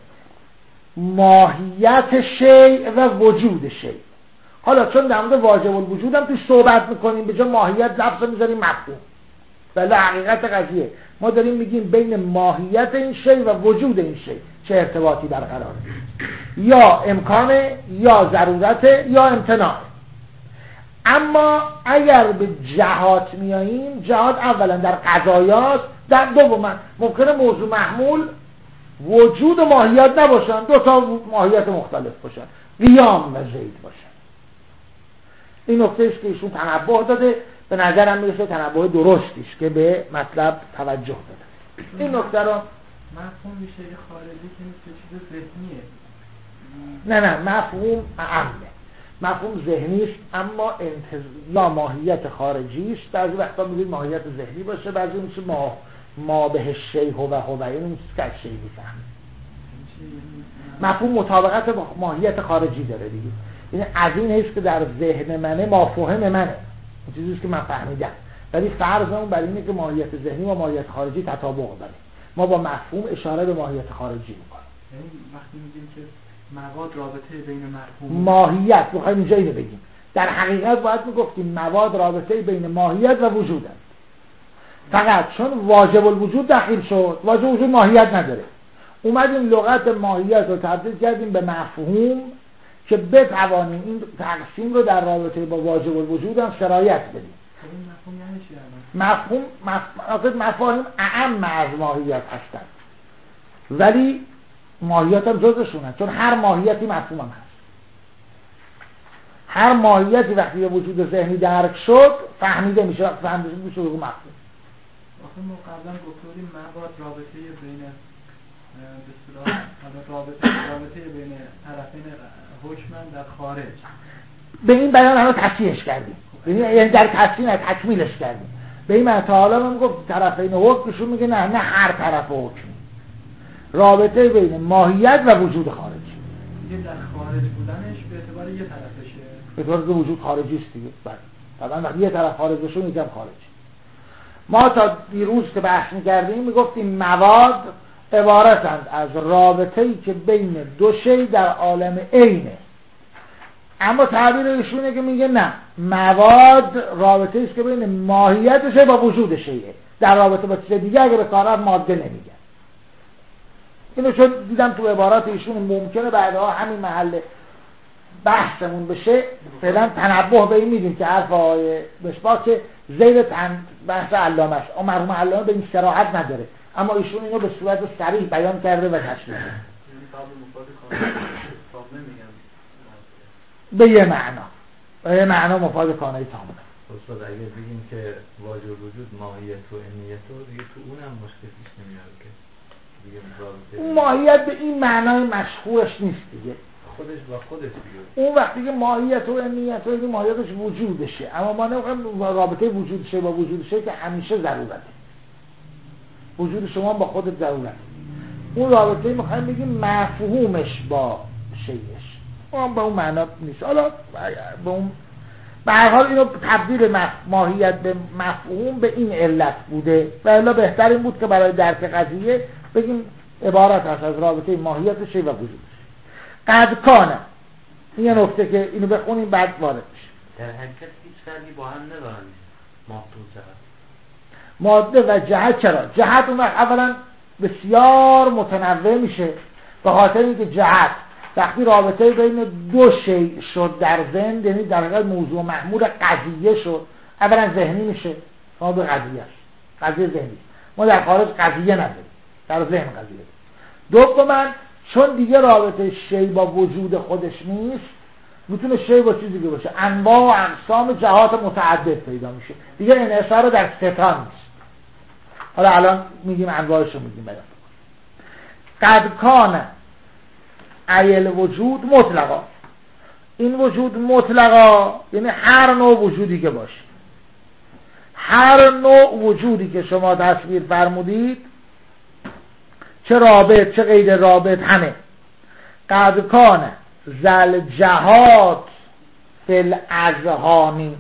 Speaker 1: ماهیت شیء و وجود شیء. حالا چون در مورد واجب الوجود هم توی صحبت میکنیم، به جای ماهیت لفظ میذاریم مفهوم، ولی حقیقت قضیه ما داریم میگیم بین ماهیت این شیء و وجود این شیء چه ارتباطی برقراره، یا امکانه یا ضرورت یا امتناع. اما اگر به جهات میاییم، جهات اولا در قضایاست، در دوما ممکنه موضوع محمول وجود و ماهیت نباشن، دو تا ماهیت مختلف باشن، قیام و زید باشن. این نکته است که ایشون تنبه داده، به نظرم میرسه تنبه درستیش که به مطلب توجه داده. این نکته رو
Speaker 4: مفهوم میشه یه خارجی که نیست، که چیز ذهنیه.
Speaker 1: نه نه مفهوم اعمه، مفهوم ذهنی است، اما انتز... یا ماهیت خارجی است. بعضی وقتا میگید ماهیت ذهنی باشه، بعضی میشه ما ما به شیء هو هو، این نیست که شیء میفهمه. مفهوم مطابقت با ماهیت خارجی داره دیگه. یعنی از این حیث که در ذهن منه، مافهوم منه، این چیزی است که من فهمیدم، ولی فرضمون بر اینه که ماهیت ذهنی و ماهیت خارجی تطابق داره. ما با مفهوم اشاره به ماهیت خارجی میکنیم.
Speaker 4: یعنی وقتی میگیم که مواد رابطه بین مفهوم
Speaker 1: ماهیت، میخوایم اینجا اینو بگیم، در حقیقت باید میگفتیم مواد رابطه بین ماهیت و وجود است. فقط چون واجب الوجود داخل شد، واجب الوجود ماهیت نداره، اومدیم لغت ماهیت رو تبدیل کردیم به مفهوم که بتوانیم این تقسیم رو در رابطه با واجب الوجود هم سرایت بدیم.
Speaker 4: این مفهوم یعنی چی؟
Speaker 1: مفهوم مفهوم مفاهیم اعم از ماهیت هستند، ولی ماهیت هم جزشونه، چون هر ماهیتی مفهوم هم هست. هر ماهیتی وقتی به وجود ذهنی درک شد فهمیده میشه، وقتی فهمیده میشه بگو مفهوم.
Speaker 4: آخه ما قبلا گفتیم مواد رابطه بین به اصطلاح رابطه رابطه بین طرفین حکمن در خارج،
Speaker 1: به این بیان همه تصحیحش کردیم، یعنی در تصحیح تکمیلش کردیم. به این معنی تا حالا من گفت طرفین حکمشون میگه نه نه هر طرف حکم، رابطه بین ماهیت و وجود خارجی.
Speaker 4: دیگه در خارج بودنش به اعتبار یه طرفشه،
Speaker 1: به اعتبار که وجود خارجی است دیگه. بله طبعا وقتی یه طرف خارج بشه میگم خارجی. ما تا دیروز که بحث میکردیم میگفتیم مواد عبارتند از رابطه‌ای که بین دو شی در عالم عینه، اما تعبیر ایشونه که میگه نه، مواد رابطه‌ای است که بین ماهیت شی با وجود شیه، در رابطه با چیز دیگه اگه به کار ماده نمیگن. اینو چون دیدم تو عبارات ایشون ممکنه بعدها همین محل بحثمون بشه، فعلا تنبه به این میدیم که حرف آقای مصباح که زیر تن بحث علامه‌اش، اما مرحوم علامه به این صراحت نداره، اما ایشون اینو به صورت صریح بیان کرده و تشریح کرده.
Speaker 3: یعنی قبل مفاد کامل تامه میگم
Speaker 1: به یه معنا، به یه معنا مفاد کانه تامه.
Speaker 2: استاد اگه بگیم که واجب وجود ماهیت و عینیت و دیگه تو اونم مشکل پیش نمیاد که دیگه
Speaker 1: اون ماهیت به این معنای مشهورش نیست دیگه،
Speaker 2: خودش با خودش بیاد.
Speaker 1: اون وقتی که ماهیت و عینیت و این ماهیتش وجودشه، اما ما نمیخوایم رابطه وجودشه با وجودشه که همیشه ضرورته. وجود شما با خودت ضرورته. اون رابطه میخوایم بگیم مفهومش با شیش، اون به اون معنا نیست. حالا به اون به هر حال اینو تبدیل ماهیت به مفهوم به این علت بوده و الا بهتر این بود که برای درک قضیه بگیم عبارت هست از رابطه ماهیت شی و وجودش. قد کانه، این یه نکته که اینو بخونیم بعد وارد میشه.
Speaker 5: در حقیقت هیچ فرقی با هم ندارن ماده و جهت.
Speaker 1: ماده و جهت چرا؟ جهت اون وقت اولا بسیار متنوع میشه به خاطر اینکه جهت وقتی رابطه بین دو شی شد در ذهن، یعنی در حقیقت موضوع محمول قضیه شد، اولا ذهنی میشه، ما به قضیه است، قضیه ذهنی. ما در خارج قضیه نداریم، در ذهن قضیه داریم. دوما چون دیگه رابطه شی با وجود خودش نیست، میتونه شی با چیزی که باشه، انواع و اقسام جهات متعدد پیدا میشه، دیگه انحصار در ستان نیست. حالا الان میگیم انواعش رو میگیم بیان. قد کان ایل وجود مطلقا، این وجود مطلقا یعنی هر نوع وجودی که باشه، هر نوع وجودی که شما تصویر فرمودید، چه رابط چه غیر رابط همه. قد کان زل جهات فی الاذهانی،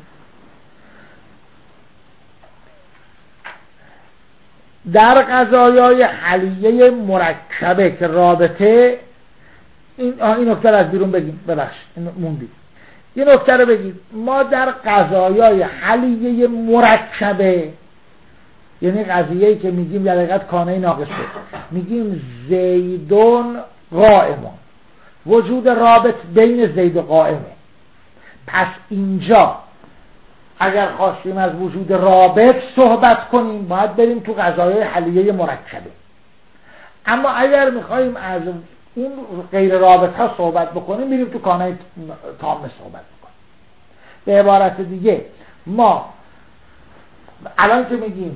Speaker 1: در قضایای حلیه مرکبه که رابطه این این نکته رو از بیرون بگیم، ببخشید موندید، این نکته رو بگید. ما در قضایای حلیه مرکبه، یعنی قضیه‌ای که میگیم در حقیقت کانه ناقصه، میگیم زیدون قائمون، وجود رابط بین زید و قائمه. پس اینجا اگر خواستیم از وجود رابط صحبت کنیم باید بریم تو قضایای حلیه مرکبه، اما اگر میخواییم از اون غیر رابط ها صحبت بکنیم میریم تو کانه تامه صحبت بکنیم. به عبارت دیگه ما الان که میگیم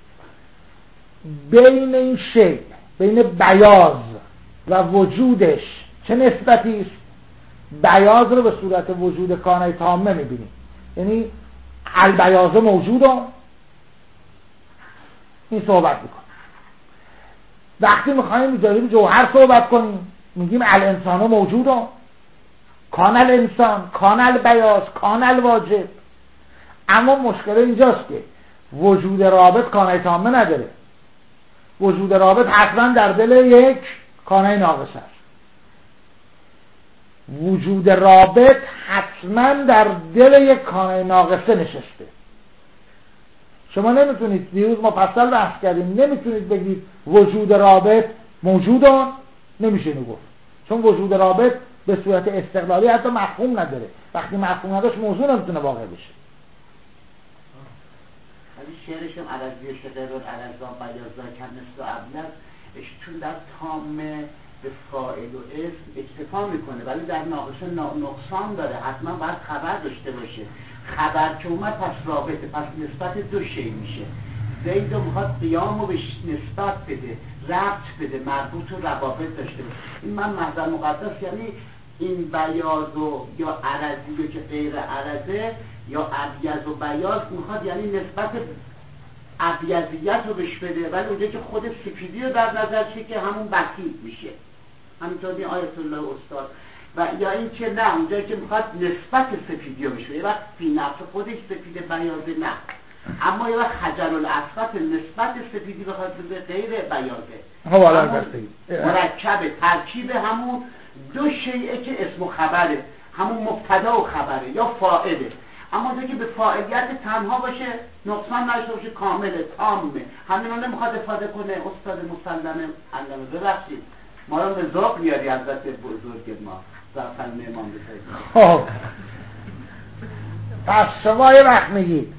Speaker 1: بین این شی، بین بیاض و وجودش چه نسبتی است، بیاض رو به صورت وجود کانه تامه میبینیم، یعنی البیاض موجود هم این صحبت میکنیم. وقتی میخواییم جایب جوهر صحبت کنیم میگیم الانسان موجود هم، کان الانسان، کان البیاض، کان الواجب. اما مشکل اینجاست که وجود رابط کانه تامه نداره، وجود رابط حتما در دل یک کانه ناقص است. وجود رابط حتما در دل یک کانه ناقصه نشسته. شما نمیتونید، دیروز ما مفصل بحث کردیم، نمیتونید بگید وجود رابط موجود هم، نمیشه اینو گفت، چون وجود رابط به صورت استقلالی حتی مفهوم نداره. وقتی مفهوم نداشت موضوع نمیتونه واقع بشه.
Speaker 6: ولی شعرش هم عرضی شده رو عرضا بیازا کنست و ابلغ، چون در تامه به فاعل و اسم اکتفا میکنه ولی در ناقصه نقصان داره، حتما باید خبر داشته باشه. خبر که اومد پس رابطه، پس نسبت دو شی میشه. زید رو میخواد قیام رو بهش نسبت بده، ربط بده، مربوط و روابط داشته باشه. این من محضر مقدس، یعنی این بیاض و یا عرضی که غیر عرضه یا ابیض و بیاض میخواد یعنی نسبت ابیضیت رو بهش بده، ولی اونجا که خود سفیدی رو در نظر چه که همون بسیط میشه، همینطوری آیت الله استاد. و یا این که نه، اونجا که میخواد نسبت سفیدی رو بهش بده، یه وقت فی نفس خودش سفید بیاضه نه، اما یه وقت خجل الاسفت نسبت سفیدی بخواد بده غیر بیاضه، مرکب ترکیب همون دو شیعه که اسم و خبره، همون مبتدا و خبره یا فاعله. اما اونجا که به فاعلیت تنها باشه، نقصان نشته باشه، کامله، تامه، همین رو نمیخواد افاده کنه. استاد مسلمه علمه ببخشید ما رو به ذوق میاری حضرت بزرگ ما در کلمه امام بسید.
Speaker 1: خب پس شما یه وقت میگید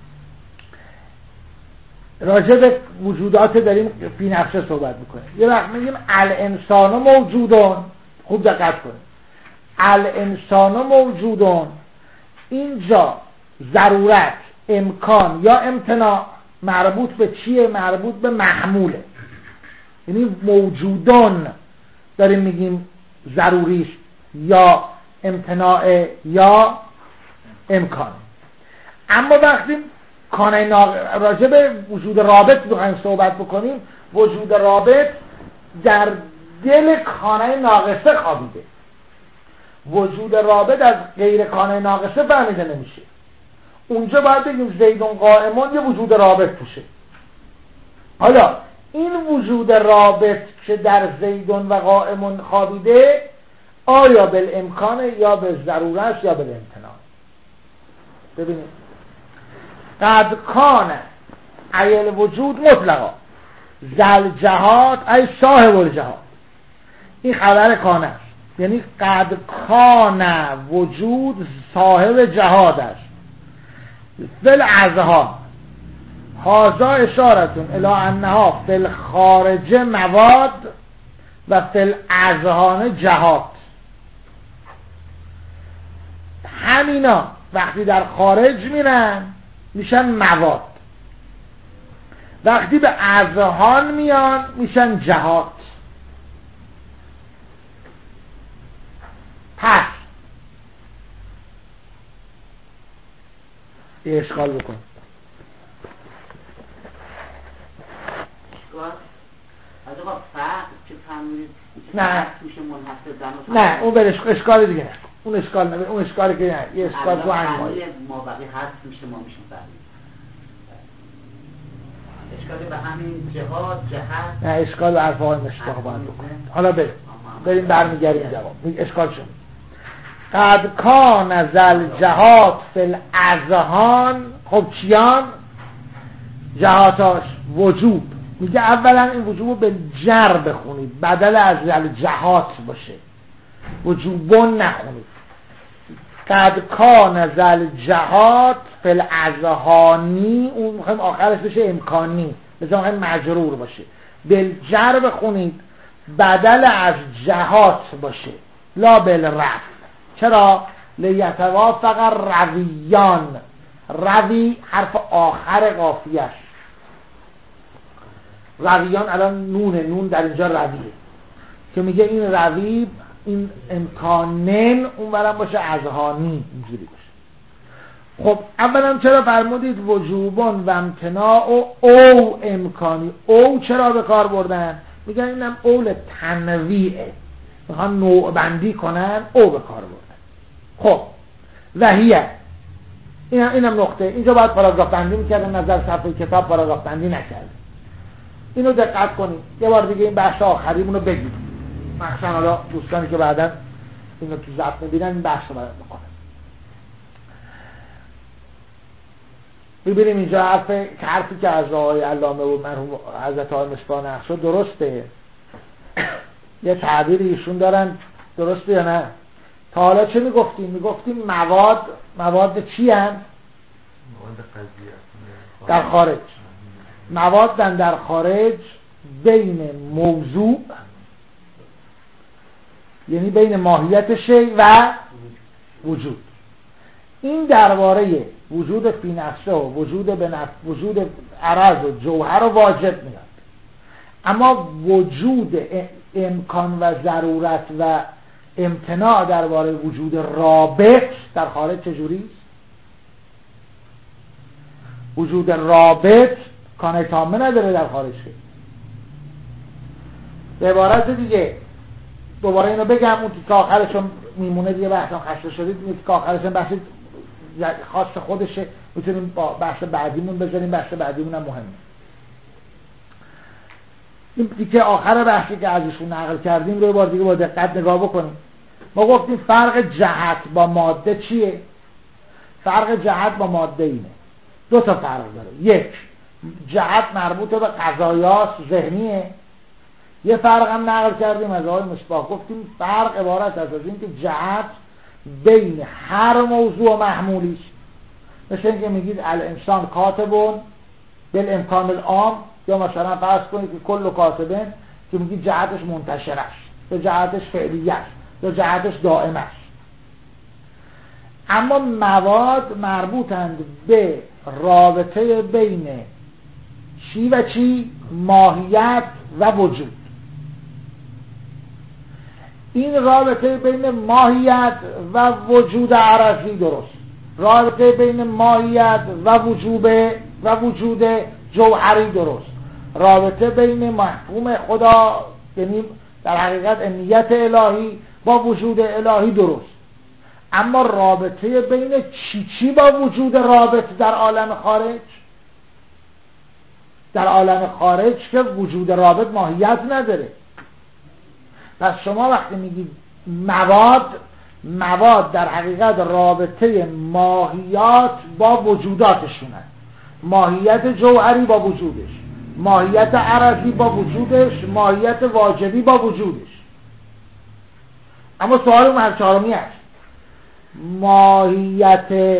Speaker 1: راجع به وجودات داریم فی نفسه صحبت میکنیم، یه وقت میگیم الانسان موجودون. خوب دقت کنید، الانسان موجودون اینجا ضرورت، امکان یا امتناع مربوط به چیه؟ مربوط به محموله. یعنی موجودون داریم میگیم ضروری است یا امتناع یا امکان. اما وقتی کانه ناق... راجع به وجود رابط بخوایم صحبت بکنیم، وجود رابط در دل کانه ناقصه خوابیده. وجود رابط از غیر کانه ناقصه فهمیده نمیشه. اونجا باید بگیم زیدون قائمون یه وجود رابط توشه. حالا این وجود رابط که در زیدون و قائمون خوابیده آیا بالامکان یا به ضرورت یا بالامتناع؟ ببینید قد کان ایل وجود مطلقا زل جهات ای صاحب الجهات، این خبر کانه است، یعنی قد کان وجود صاحب جهاد است. فل ازها هازا اشارتون الی انها فل خارج مواد و فل ازهان جهات. همینا وقتی در خارج میرن میشن مواد، وقتی به ازهان میان میشن جهات. یه اشکال بکن.
Speaker 6: از آقا فرق که فرمودید
Speaker 1: نه
Speaker 6: میشه منحصر زن
Speaker 1: نه اون برش اشکال دیگه نه اون اشکال نه اون اشکالی که نه یه اشکال تو انواعی
Speaker 6: ما بقیه هست میشه ما میشیم بقیه اشکالی به همین جهات جهت
Speaker 1: نه اشکال به حرفهای مشتاق باید بکنیم. حالا بریم بریم برمیگردیم جواب اشکال شد قد کان زل جهات فی الاذهان. خب چیان جهاتاش وجوب میگه اولا این وجوب رو به جر بخونید بدل از زل جهات باشه وجوبون نخونید. قد کان زل جهات فی الاذهانی اون میخوایم آخرش بشه امکانی مثلا میخوایم مجرور باشه به جر بخونید بدل از جهات باشه لا بالرفع. چرا؟ لیتوافق رویان. روی حرف آخر قافیه است. رویان الان نونه نون در اینجا رویه که میگه این روی این امکانن اون برم باشه اذهانی اینجوری باشه. خب اولا چرا فرمودید وجوبان و امتناع و او امکانی؟ او چرا به کار بردن؟ میگن اینم اول تنویعه میخوان نوع بندی کنن او به کار بردن. خب وحیه این اینم نقطه اینجا باید پاراگراف بندی میکردن نظر صفحه کتاب پاراگراف بندی نکرد. اینو دقت کنید یه بار دیگه این بحث آخریمون رو بگید مخصوصا حالا دوستانی که بعداً اینو تو ضبط میبینن این بحث رو باید بکنن. ببینیم اینجا حرف که حرفی که از آقای علامه و مرحوم حضرت آقای مصباح نقش شد درسته. یه تعبیری ایشون دارن درسته یا نه؟ تا حالا چه میگفتیم؟ میگفتیم مواد مواد چی هست؟
Speaker 2: مواد قضیه
Speaker 1: در خارج. مواد در خارج بین موضوع یعنی بین ماهیت شی و وجود. این درباره وجود فی نفسه و وجود به نفس وجود عرض و جوهر و واجب میاد. اما وجود امکان و ضرورت و امتناع درباره وجود رابط در خارج چجوری؟ وجود رابط کانه تامه نداره در خارج. به عبارت دیگه دوباره اینو بگم اون که آخرشون میمونه دیگه بحثم خسته شدید اون که آخرشون بحث خاص خودشه میتونیم با بحث بعدیمون بذاریم بحث بعدیمون هم مهمه. این دیگه آخر بحثی که ازشون نقل کردیم رو بار دیگه با دقت نگاه بکنیم. ما گفتیم فرق جهت با ماده چیه؟ فرق جهت با ماده اینه دو تا فرق داره. یک جهت مربوط به قضایاست ذهنیه. یه فرق هم نقل کردیم از آقای مصباح گفتیم فرق عبارت از این که جهت بین هر موضوع و محمولی است. مثل اینکه میگید الانسان کاتبون بالامکان العام یا مثلا فرض کنید که کل کاتبن که میگید جهتش منتشر است یا جهتش فعلیه است یا جهتش دائم است. اما مواد مربوطند به رابطه بین چی و چی؟ ماهیت و وجود. این رابطه بین ماهیت و وجود عرضی درست، رابطه بین ماهیت و وجود و وجود جوهری درست، رابطه بین مفهوم خدا یعنی در حقیقت امنیت الهی با وجود الهی درست. اما رابطه بین چی چی با وجود رابط در عالم خارج، در عالم خارج که وجود رابط ماهیت نداره. پس شما وقتی میگید مواد مواد در حقیقت رابطه ماهیات با وجوداتشونه، ماهیت جوهری با وجودش، ماهیت عرضی با وجودش، ماهیت واجبی با وجودش. اما سوال اون هر چهارمی هست ماهیت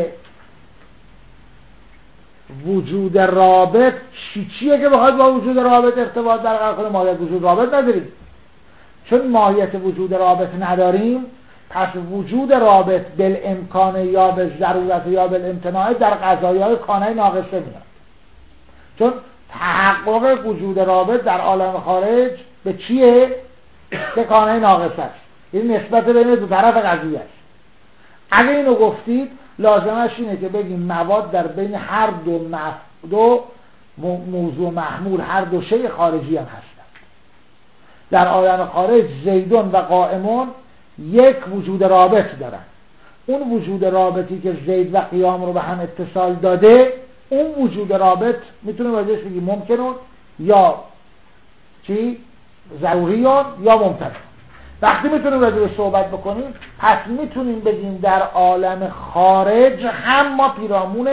Speaker 1: وجود رابط چی چیه که بخواد با وجود رابط ارتباط برقرار کنه؟ ماهیت وجود رابط نداریم. چون ماهیت وجود رابط نداریم پس وجود رابط بالامکان یا به ضرورت یا بالامتناع در قضایای کانه ناقصه میاد. چون تحقق وجود رابط در عالم خارج به چیه؟ به کانه ناقصه است. این نسبت بین دو طرف قضیه است. اگه اینو گفتید لازمش اینه که بگیم مواد در بین هر دو مف... دو موضوع محمول، هر دو شیء خارجی هم هستن. در عالم خارج زیدون و قائمون یک وجود رابط دارن. اون وجود رابطی که زید و قیام رو به هم اتصال داده، اون وجود رابط میتونیم ازش بگیم ممکنون یا چی؟ ضروریون یا ممتنع. وقتی میتونیم راجع به صحبت بکنیم، پس میتونیم بگیم در عالم خارج هم ما پیرامون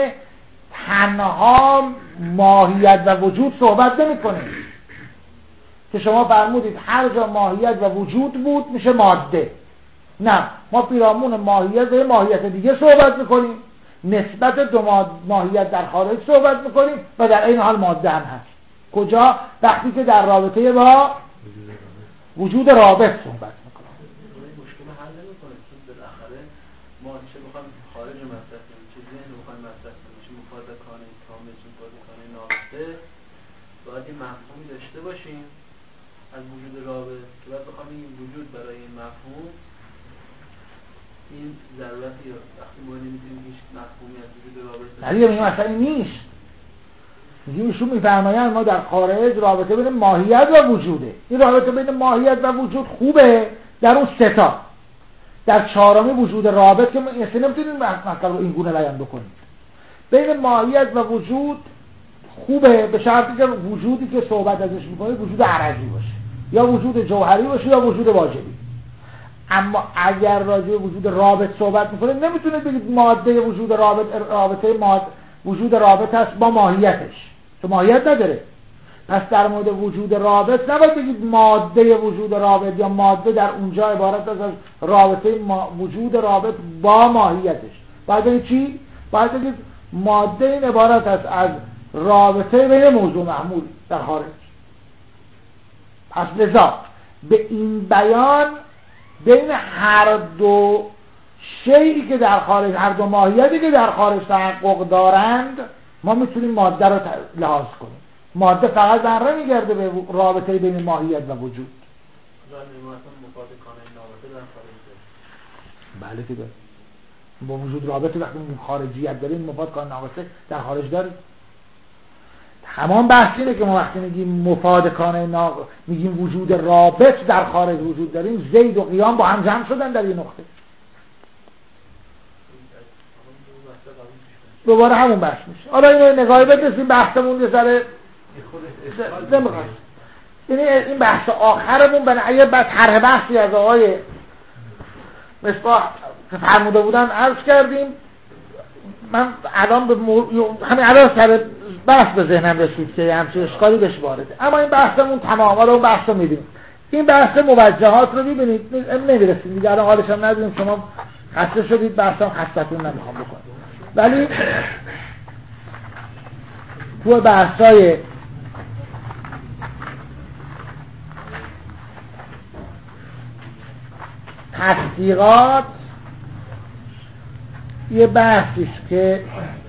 Speaker 1: تنها ماهیت و وجود صحبت نمی کنیم که شما فرمودید هر جا ماهیت و وجود بود میشه ماده. نه، ما پیرامون ماهیت و ماهیت دیگه صحبت میکنیم، نسبت دو ماهیت در خارج صحبت میکنیم و در این حال ماده هم هست. کجا؟ وقتی که در رابطه با وجود رابط صحبت میکنیم.
Speaker 3: این مشکل حل نمیکنه، چون بالاخره ما چه بخوایم خارج مصرف کنیم، چه ذهن بخوایم مصرف کنیم، چه مفادکانه کامل، چه مفادکانه ناقصه، باید این مفهومی داشته باشیم از وجود رابط که باید بخوایم این وجود برای این مفهوم این ضرورتی وقتی ما نمیدونیم هیچ مفهومی از وجود رابط
Speaker 1: ولی این مثلا نیست. میگیم ایشون میفرمایند ما در خارج رابطه بین ماهیت و وجوده. این رابطه بین ماهیت و وجود خوبه در اون سه تا. در چهارمی وجود رابط که اصلا نمیتونیم مطلب رو این گونه بیان بکنیم. بین ماهیت و وجود خوبه به شرطی که وجودی که صحبت ازش میکنه وجود عرضی باشه، یا وجود جوهری باشه یا وجود واجبی. اما اگر راجع به وجود رابط صحبت میکنه نمیتونید بگید ماده وجود رابط رابطه ماده وجود رابط هست با ماهیتش، که ماهیت نداره. پس در مورد وجود رابط نباید بگید ماده وجود رابط، یا ماده در اونجا عبارت است از رابطه ما وجود رابط با ماهیتش. باید بگید چی؟ باید بگید ماده این عبارت است از رابطه بین موضوع محمول در خارج. پس لذا به این بیان بین هر دو شیئی که در خارج، هر دو ماهیتی که در خارج تحقق دارند، ما میتونیم ماده رو لحاظ کنیم. ماده فقط بر نمیگرده به رابطه بین ماهیت و وجود. بله که داریم. با وجود رابطه وقتی خارجیت داریم، مفاد کان ناقصه در خارج داریم. همان بحث اینه که ما وقتی میگیم مفاد کان ناقصه، میگیم وجود رابط در خارج وجود داریم، زید و قیام با هم جمع شدن در این نقطه. دوباره همون بحث میشه. حالا اینو نگاهی بندازیم، بحثمون یه ذره نمیخواد. یعنی این بحث آخرمون به یه طرح بحثی از آقای مصباح که فرموده بودن عرض کردیم. من الان به مو... همین الان سر بحث به ذهنم رسید که همچین اشکالی بهش وارده. اما این بحثمون تمام. حالا اون بحث رو میبینیم. این بحث موجهات رو میبینید نمیرسیم دیگه، الان حالش هم نداریم. شما خسته شدید، بحثم خستتون نمیخوام بکنم. ولی تو بحثای تصدیقات یه بحثیست که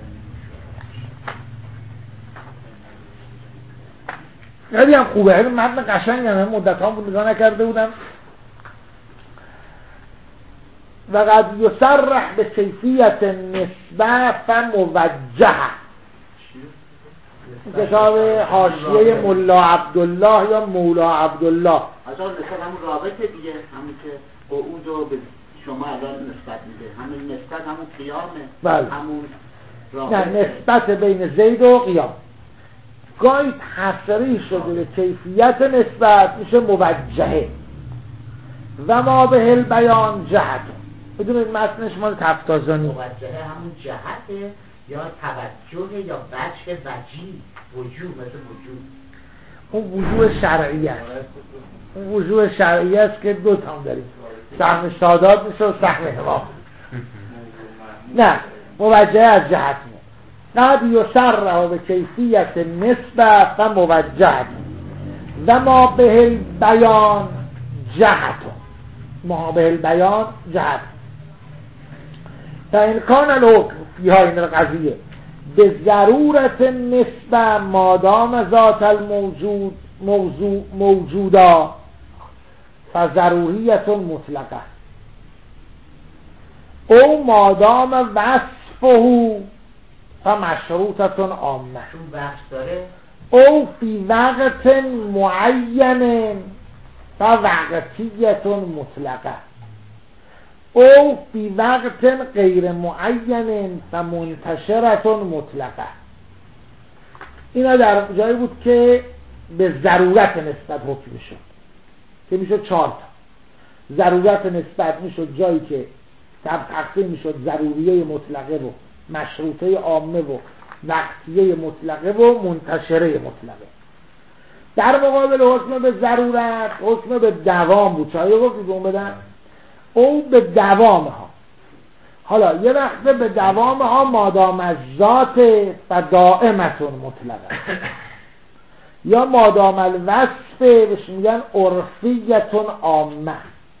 Speaker 1: خیلی هم خوبه. این متن قشنگ هم مدت هم بود نگاه نکرده بودم. و قد یصرح به کیفیت نسبه فموجه. کتاب حاشیه ملا عبدالله یا مولا عبدالله.
Speaker 6: اصلا نسبت همون رابطه دیگه، همون که قعود رو به شما الان نسبت میده، همون نسبت همون قیامه.
Speaker 1: بله.
Speaker 6: همون
Speaker 1: نه، نسبت بین زید و قیام گاهی تصریح شده به کیفیت نسبت میشه موجهه و ما به البیان جهت. بدونید متنش مال تفتازانی.
Speaker 6: موجهه همون جهته یا توجه یا وجه وجی، وجوه مثل وجود.
Speaker 1: اون وجوه شرعی است. اون وجوه شرعی است که دو تا هم داریم، سهم سادات میشه و سهم امام. نه، موجه از جهت میاد. قد یصرح به کیفیت نسبه فموجه و ما به البیان جهت. ما به البیان جهت تا امکان الحکم فیها، این قضیه به ضرورت نسبه مادام ذات الموجود موضوع موجودا فضروریت مطلقه او مادام وصف وصفه فمشروطة عامه
Speaker 5: چون بحث داره
Speaker 1: او فی وقت معین فوقتیت مطلقه او فی وقت غیر معین فمنتشرة مطلقه. اینا در جایی بود که به ضرورت نسبت حکم شد که میشد چهار تا. ضرورت نسبت میشد جایی که تقسیم میشد ضروریه مطلقه و مشروطه عامه و وقتیه مطلقه و منتشره مطلقه. در مقابل حکم به ضرورت حکم به دوام بود. چایی گفت که اون بدن او به دوام ها. حالا یه وقت به دوام ها مادام از ذات و دائمتون مطلقه یا مادام الوصف بهش میگن عرفیتون عامه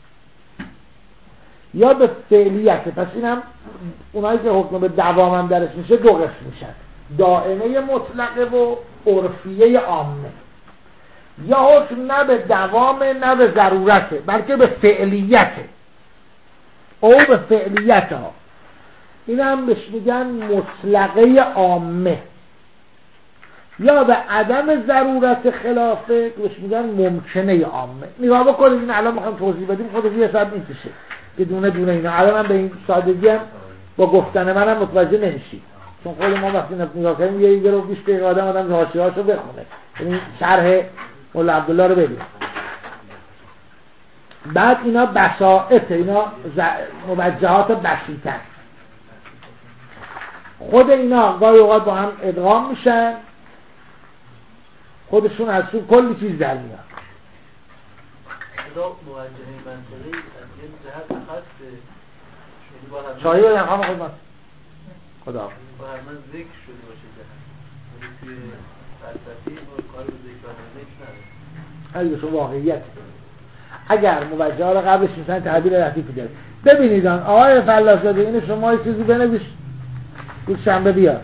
Speaker 1: یا به فعلیت. پس اینم اونایی که حکم به دوام هم درش میشه دو قسم میشن، دائمه مطلقه و عرفیه عامه. یا حکم نه به دوام نه به ضرورته بلکه به فعلیته او به فعلیت ها. این هم بهش میگن مطلقه عامه یا به عدم ضرورت خلافه بهش میگن ممکنه عامه. نگاه بکنید این الان میخوام توضیح بدیم خودش یه ساعت میکشه که دونه دونه اینا. الان من به این سادگی هم با گفتن منم متوجه نمیشید چون خود ما وقتی نگاه کنیم یه یه رو بیست دقیقه آدم آدم حاشیه‌هاشو بخونه. یعنی شرح مولا عبدالله رو ببین. بعد اینا بسائط، اینا موجهات بسیطن. خود اینا گاهی اوقات با هم ادغام میشن، خودشون از تو کلی چیز در میاد.
Speaker 3: خدا موجهه منطقی از یه جهت خاصه
Speaker 1: چایی بدن خواهم خود من خدا
Speaker 3: با هر من ذکر شده باشه جهت ولی توی فلسفی و کار به ذکر و ذکر نداره.
Speaker 1: خیلی شو واقعیت. اگر موجه ها رو قبلش میسن تعبیر لطیفی داره. ببینید آقای فلاسفه این شما یه چیزی بنویس روز شنبه بیار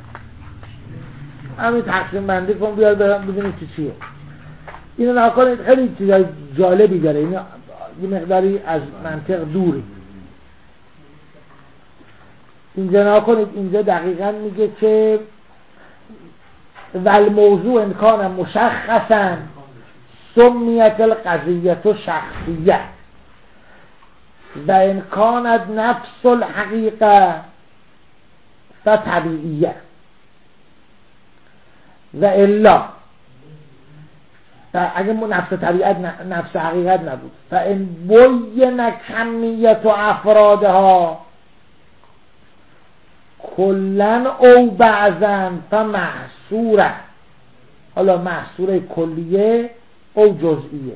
Speaker 1: همین تقسیم بندی کن بیار برم ببینید چی چیه. اینو نکنید خیلی چیزای جالبی داره. این یه مقداری از منطق دوری. اینجا نکنید اینجا دقیقاً میگه که والموضوع انکان مشخصاً سمیت القضیت شخصیه و انکانت نفس الحقیقه فطبیعیه و الا اگه نفس طبیعت نفس حقیقت نبود فان بین کمیت و افرادها کلن او بعضن فمحصوره. حالا محصوره کلیه او جزئیه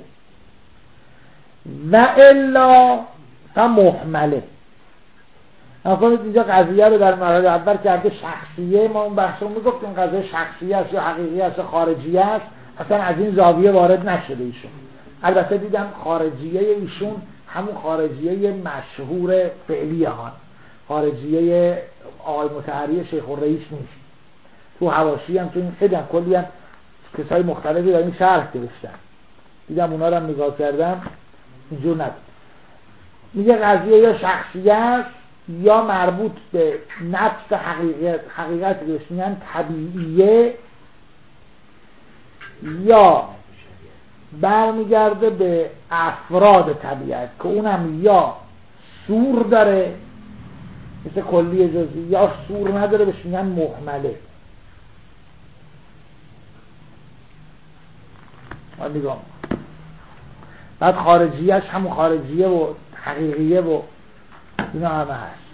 Speaker 1: و الا فمحمله. نکنید اینجا قضیه رو در مرحله اول کرده شخصیه. ما اون بحث رو میگفتیم قضیه شخصیه است یا حقیقی است یا خارجیه است. اصلا از این زاویه وارد نشده ایشون. البته دیدم خارجیه ایشون همون خارجیه مشهور فعلی هان، خارجیه آقای مطهری شیخ الرئیس نیست. تو حواشی هم تو این خیلی هم کلی هم کسای مختلفی در این شرح گرفتن. دیدم اونا رو هم نگاه کردم اینجور نبود. میگه قضیه یا شخصیه است یا مربوط به نفس حقیقت حقیقت بهش میگن طبیعیه یا برمیگرده به افراد طبیعت که اونم یا سور داره مثل کلی جزئی یا سور نداره بهش میگن محمله. ما نگاه بعد خارجیش همون خارجیه و حقیقیه و اینا همه هست.